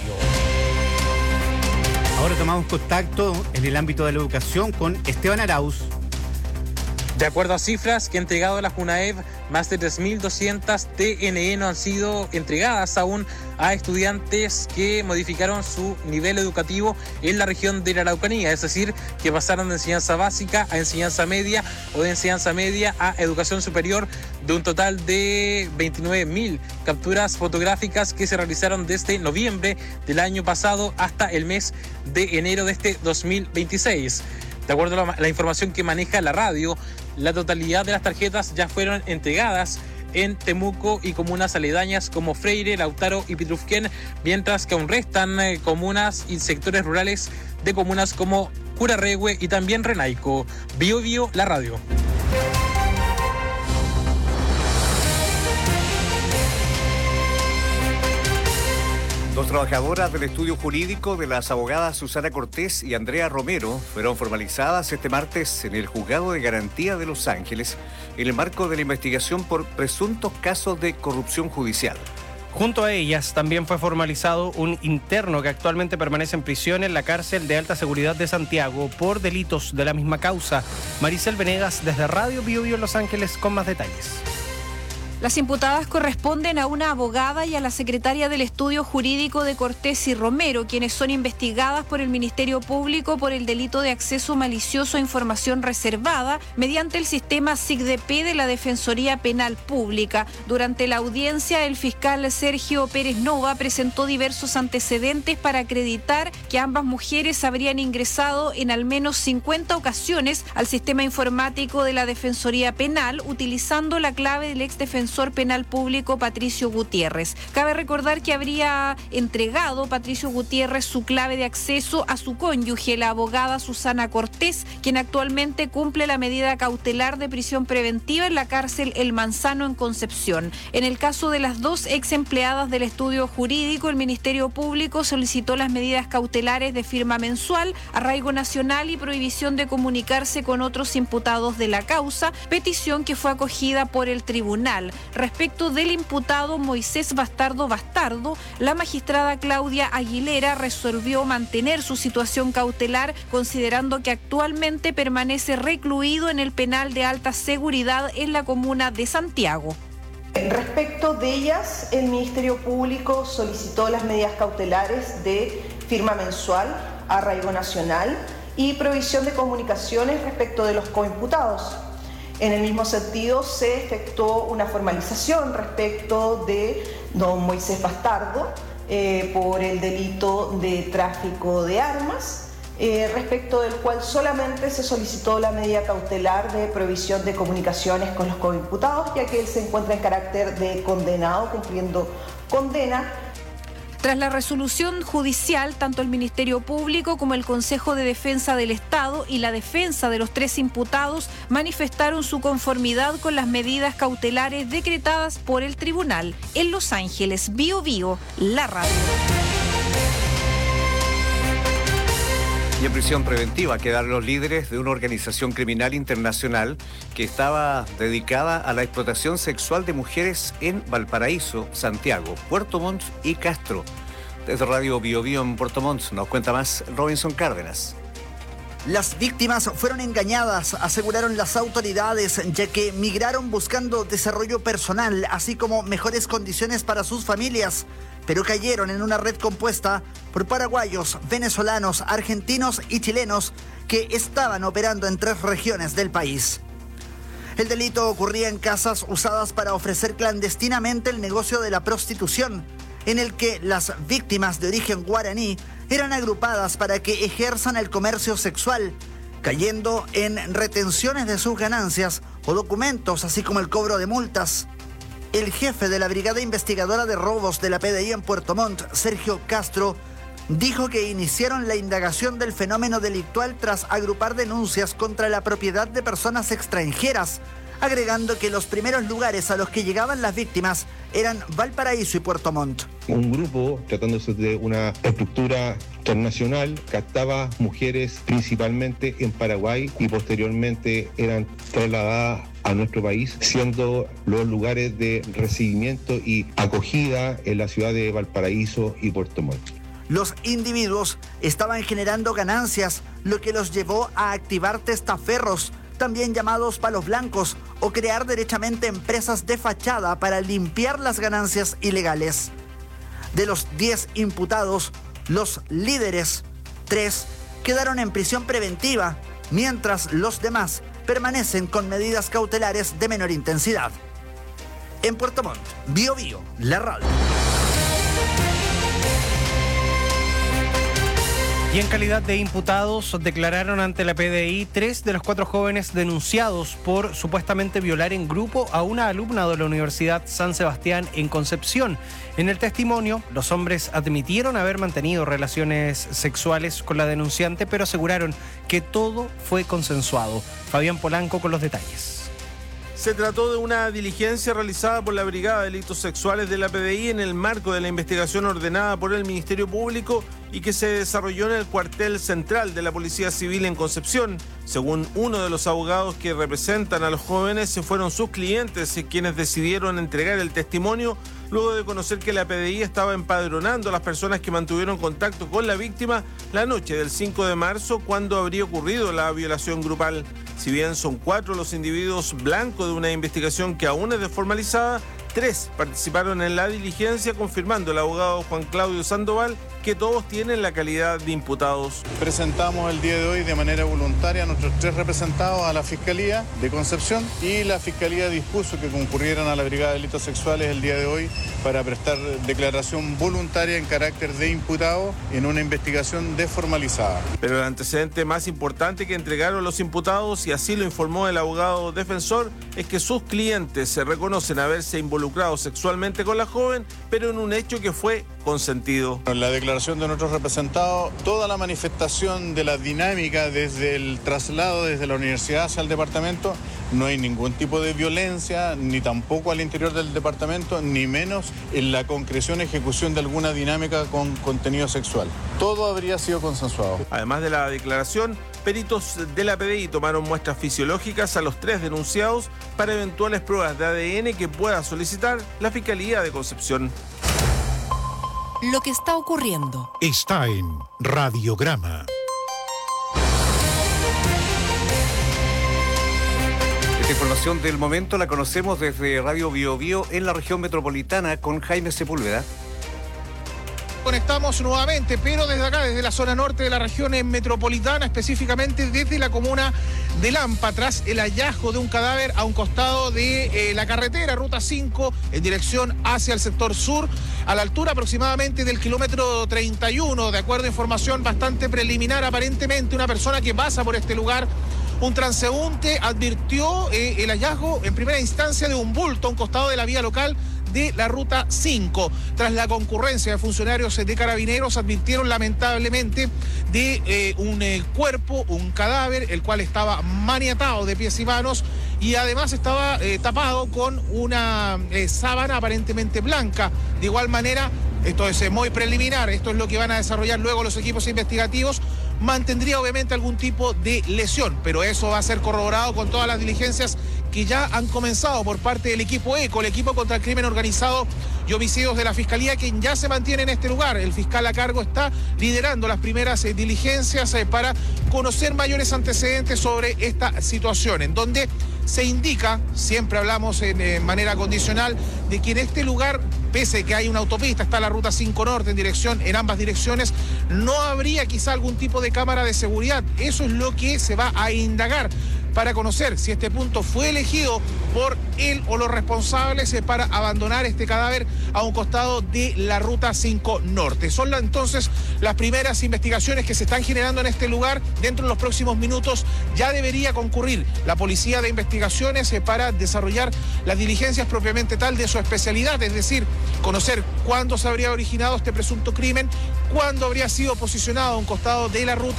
Ahora tomamos contacto en el ámbito de la educación con Esteban Arauz. De acuerdo a cifras que ha entregado la Junaed, más de tres mil doscientas T N E no han sido entregadas aún a estudiantes que modificaron su nivel educativo en la región de la Araucanía, es decir, que pasaron de enseñanza básica a enseñanza media o de enseñanza media a educación superior, de un total de veintinueve mil capturas fotográficas que se realizaron desde noviembre del año pasado hasta el mes de enero de este dos mil veintiséis. De acuerdo a la, la información que maneja la radio, la totalidad de las tarjetas ya fueron entregadas en Temuco y comunas aledañas como Freire, Lautaro y Pitrufquén, mientras que aún restan eh, comunas y sectores rurales de comunas como Curarrehue y también Renaico. Bío Bío, la radio. Dos trabajadoras del estudio jurídico de las abogadas Susana Cortés y Andrea Romero fueron formalizadas este martes en el Juzgado de Garantía de Los Ángeles en el marco de la investigación por presuntos casos de corrupción judicial. Junto a ellas también fue formalizado un interno que actualmente permanece en prisión en la cárcel de alta seguridad de Santiago por delitos de la misma causa. Maricel Venegas desde Radio Bío Bío Los Ángeles con más detalles. Las imputadas corresponden a una abogada y a la secretaria del estudio jurídico de Cortés y Romero, quienes son investigadas por el Ministerio Público por el delito de acceso malicioso a información reservada mediante el sistema S I C D P de la Defensoría Penal Pública. Durante la audiencia, el fiscal Sergio Pérez Nova presentó diversos antecedentes para acreditar que ambas mujeres habrían ingresado en al menos cincuenta ocasiones al sistema informático de la Defensoría Penal utilizando la clave del exdefensor penal público Patricio Gutiérrez. Cabe recordar que habría entregado Patricio Gutiérrez su clave de acceso a su cónyuge, la abogada Susana Cortés, quien actualmente cumple la medida cautelar de prisión preventiva en la cárcel El Manzano en Concepción. En el caso de las dos ex empleadas del estudio jurídico, el Ministerio Público solicitó las medidas cautelares de firma mensual, arraigo nacional y prohibición de comunicarse con otros imputados de la causa, petición que fue acogida por el tribunal. Respecto del imputado Moisés Bastardo Bastardo, la magistrada Claudia Aguilera resolvió mantener su situación cautelar, considerando que actualmente permanece recluido en el penal de alta seguridad en la comuna de Santiago. Respecto de ellas, el Ministerio Público solicitó las medidas cautelares de firma mensual, arraigo nacional y provisión de comunicaciones respecto de los coimputados. En el mismo sentido, se efectuó una formalización respecto de don Moisés Bastardo eh, por el delito de tráfico de armas, eh, respecto del cual solamente se solicitó la medida cautelar de provisión de comunicaciones con los coimputados, ya que él se encuentra en carácter de condenado, cumpliendo condena. Tras la resolución judicial, tanto el Ministerio Público como el Consejo de Defensa del Estado y la defensa de los tres imputados manifestaron su conformidad con las medidas cautelares decretadas por el tribunal. En Los Ángeles, Bío Bío, la radio. Y en prisión preventiva quedaron los líderes de una organización criminal internacional que estaba dedicada a la explotación sexual de mujeres en Valparaíso, Santiago, Puerto Montt y Castro. Desde Radio Bío Bío en Puerto Montt nos cuenta más Robinson Cárdenas. Las víctimas fueron engañadas, aseguraron las autoridades, ya que migraron buscando desarrollo personal, así como mejores condiciones para sus familias, pero cayeron en una red compuesta por paraguayos, venezolanos, argentinos y chilenos que estaban operando en tres regiones del país. El delito ocurría en casas usadas para ofrecer clandestinamente el negocio de la prostitución, en el que las víctimas de origen guaraní eran agrupadas para que ejerzan el comercio sexual, cayendo en retenciones de sus ganancias o documentos, así como el cobro de multas. El jefe de la Brigada Investigadora de Robos de la P D I en Puerto Montt, Sergio Castro, dijo que iniciaron la indagación del fenómeno delictual tras agrupar denuncias contra la propiedad de personas extranjeras, agregando que los primeros lugares a los que llegaban las víctimas eran Valparaíso y Puerto Montt. Un grupo, tratándose de una estructura internacional, captaba mujeres principalmente en Paraguay y posteriormente eran trasladadas a nuestro país, siendo los lugares de recibimiento y acogida en la ciudad de Valparaíso y Puerto Montt. Los individuos estaban generando ganancias, lo que los llevó a activar testaferros, también llamados palos blancos, o crear derechamente empresas de fachada para limpiar las ganancias ilegales. De los diez imputados, los líderes, tres, quedaron en prisión preventiva, mientras los demás permanecen con medidas cautelares de menor intensidad. En Puerto Montt, Bio Bio, la radio. Y en calidad de imputados declararon ante la P D I tres de los cuatro jóvenes denunciados por supuestamente violar en grupo a una alumna de la Universidad San Sebastián en Concepción. En el testimonio, los hombres admitieron haber mantenido relaciones sexuales con la denunciante, pero aseguraron que todo fue consensuado. Fabián Polanco con los detalles. Se trató de una diligencia realizada por la Brigada de Delitos Sexuales de la P D I en el marco de la investigación ordenada por el Ministerio Público y que se desarrolló en el cuartel central de la Policía Civil en Concepción. Según uno de los abogados que representan a los jóvenes, se fueron sus clientes quienes decidieron entregar el testimonio luego de conocer que la P D I estaba empadronando a las personas que mantuvieron contacto con la víctima la noche del cinco de marzo, cuando habría ocurrido la violación grupal. Si bien son cuatro los individuos blancos de una investigación que aún es desformalizada, tres participaron en la diligencia, confirmando el abogado Juan Claudio Sandoval que todos tienen la calidad de imputados. Presentamos el día de hoy de manera voluntaria a nuestros tres representados a la Fiscalía de Concepción, y la Fiscalía dispuso que concurrieran a la Brigada de Delitos Sexuales el día de hoy para prestar declaración voluntaria en carácter de imputado en una investigación desformalizada. Pero el antecedente más importante que entregaron los imputados, y así lo informó el abogado defensor, es que sus clientes se reconocen haberse involucrado sexualmente con la joven, pero en un hecho que fue consentido. En la declaración de nuestros representados, toda la manifestación de la dinámica desde el traslado desde la universidad hacia el departamento, no hay ningún tipo de violencia, ni tampoco al interior del departamento, ni menos en la concreción y ejecución de alguna dinámica con contenido sexual. Todo habría sido consensuado. Además de la declaración, peritos de la P D I tomaron muestras fisiológicas a los tres denunciados para eventuales pruebas de A D N que pueda solicitar la Fiscalía de Concepción. Lo que está ocurriendo está en Radiograma. Esta información del momento la conocemos desde Radio Bio Bio en la región metropolitana con Jaime Sepúlveda. Conectamos nuevamente, pero desde acá, desde la zona norte de la región metropolitana, específicamente desde la comuna de Lampa, tras el hallazgo de un cadáver a un costado de eh, la carretera Ruta cinco en dirección hacia el sector sur, a la altura aproximadamente del kilómetro treinta y uno, de acuerdo a información bastante preliminar. Aparentemente una persona que pasa por este lugar, un transeúnte, advirtió eh, el hallazgo en primera instancia de un bulto a un costado de la vía local de la Ruta cinco. Tras la concurrencia de funcionarios de Carabineros, advirtieron lamentablemente de eh, un eh, cuerpo, un cadáver, el cual estaba maniatado de pies y manos, y además estaba eh, tapado con una eh, sábana aparentemente blanca. De igual manera, esto es eh, muy preliminar, esto es lo que van a desarrollar luego los equipos investigativos, mantendría obviamente algún tipo de lesión, pero eso va a ser corroborado con todas las diligencias que ya han comenzado por parte del equipo ECO, el equipo contra el crimen organizado y homicidios de la Fiscalía, quien ya se mantiene en este lugar. El fiscal a cargo está liderando las primeras eh, diligencias eh, para conocer mayores antecedentes sobre esta situación, en donde se indica, siempre hablamos en eh, manera condicional, de que en este lugar, pese a que hay una autopista, está la Ruta cinco Norte en dirección, en ambas direcciones, no habría quizá algún tipo de cámara de seguridad. Eso es lo que se va a indagar para conocer si este punto fue elegido por él o los responsables para abandonar este cadáver a un costado de la Ruta cinco Norte. Son la, entonces las primeras investigaciones que se están generando en este lugar. Dentro de los próximos minutos ya debería concurrir la Policía de Investigaciones para desarrollar las diligencias propiamente tal de su especialidad, es decir, conocer cuándo se habría originado este presunto crimen, cuándo habría sido posicionado a un costado de la ruta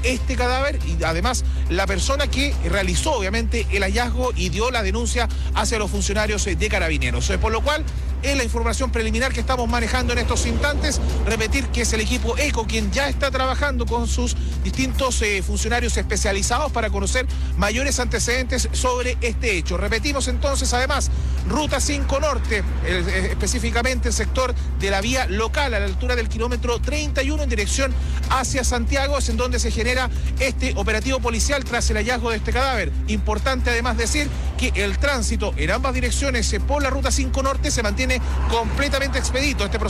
este cadáver y además la persona que realizó obviamente el hallazgo y dio la denuncia hacia los funcionarios de Carabineros. Por lo cual, es la información preliminar que estamos manejando en estos instantes. Repetir que es el equipo ECO quien ya está trabajando con sus distintos eh, funcionarios especializados para conocer mayores antecedentes sobre este hecho. Repetimos entonces, además, Ruta cinco Norte, el, eh, específicamente el sector de la vía local a la altura del kilómetro treinta y uno en dirección hacia Santiago, es en donde se genera este operativo policial tras el hallazgo de este cadáver. Importante además decir que el tránsito en ambas direcciones eh, por la Ruta cinco Norte se mantiene completamente expedito. Este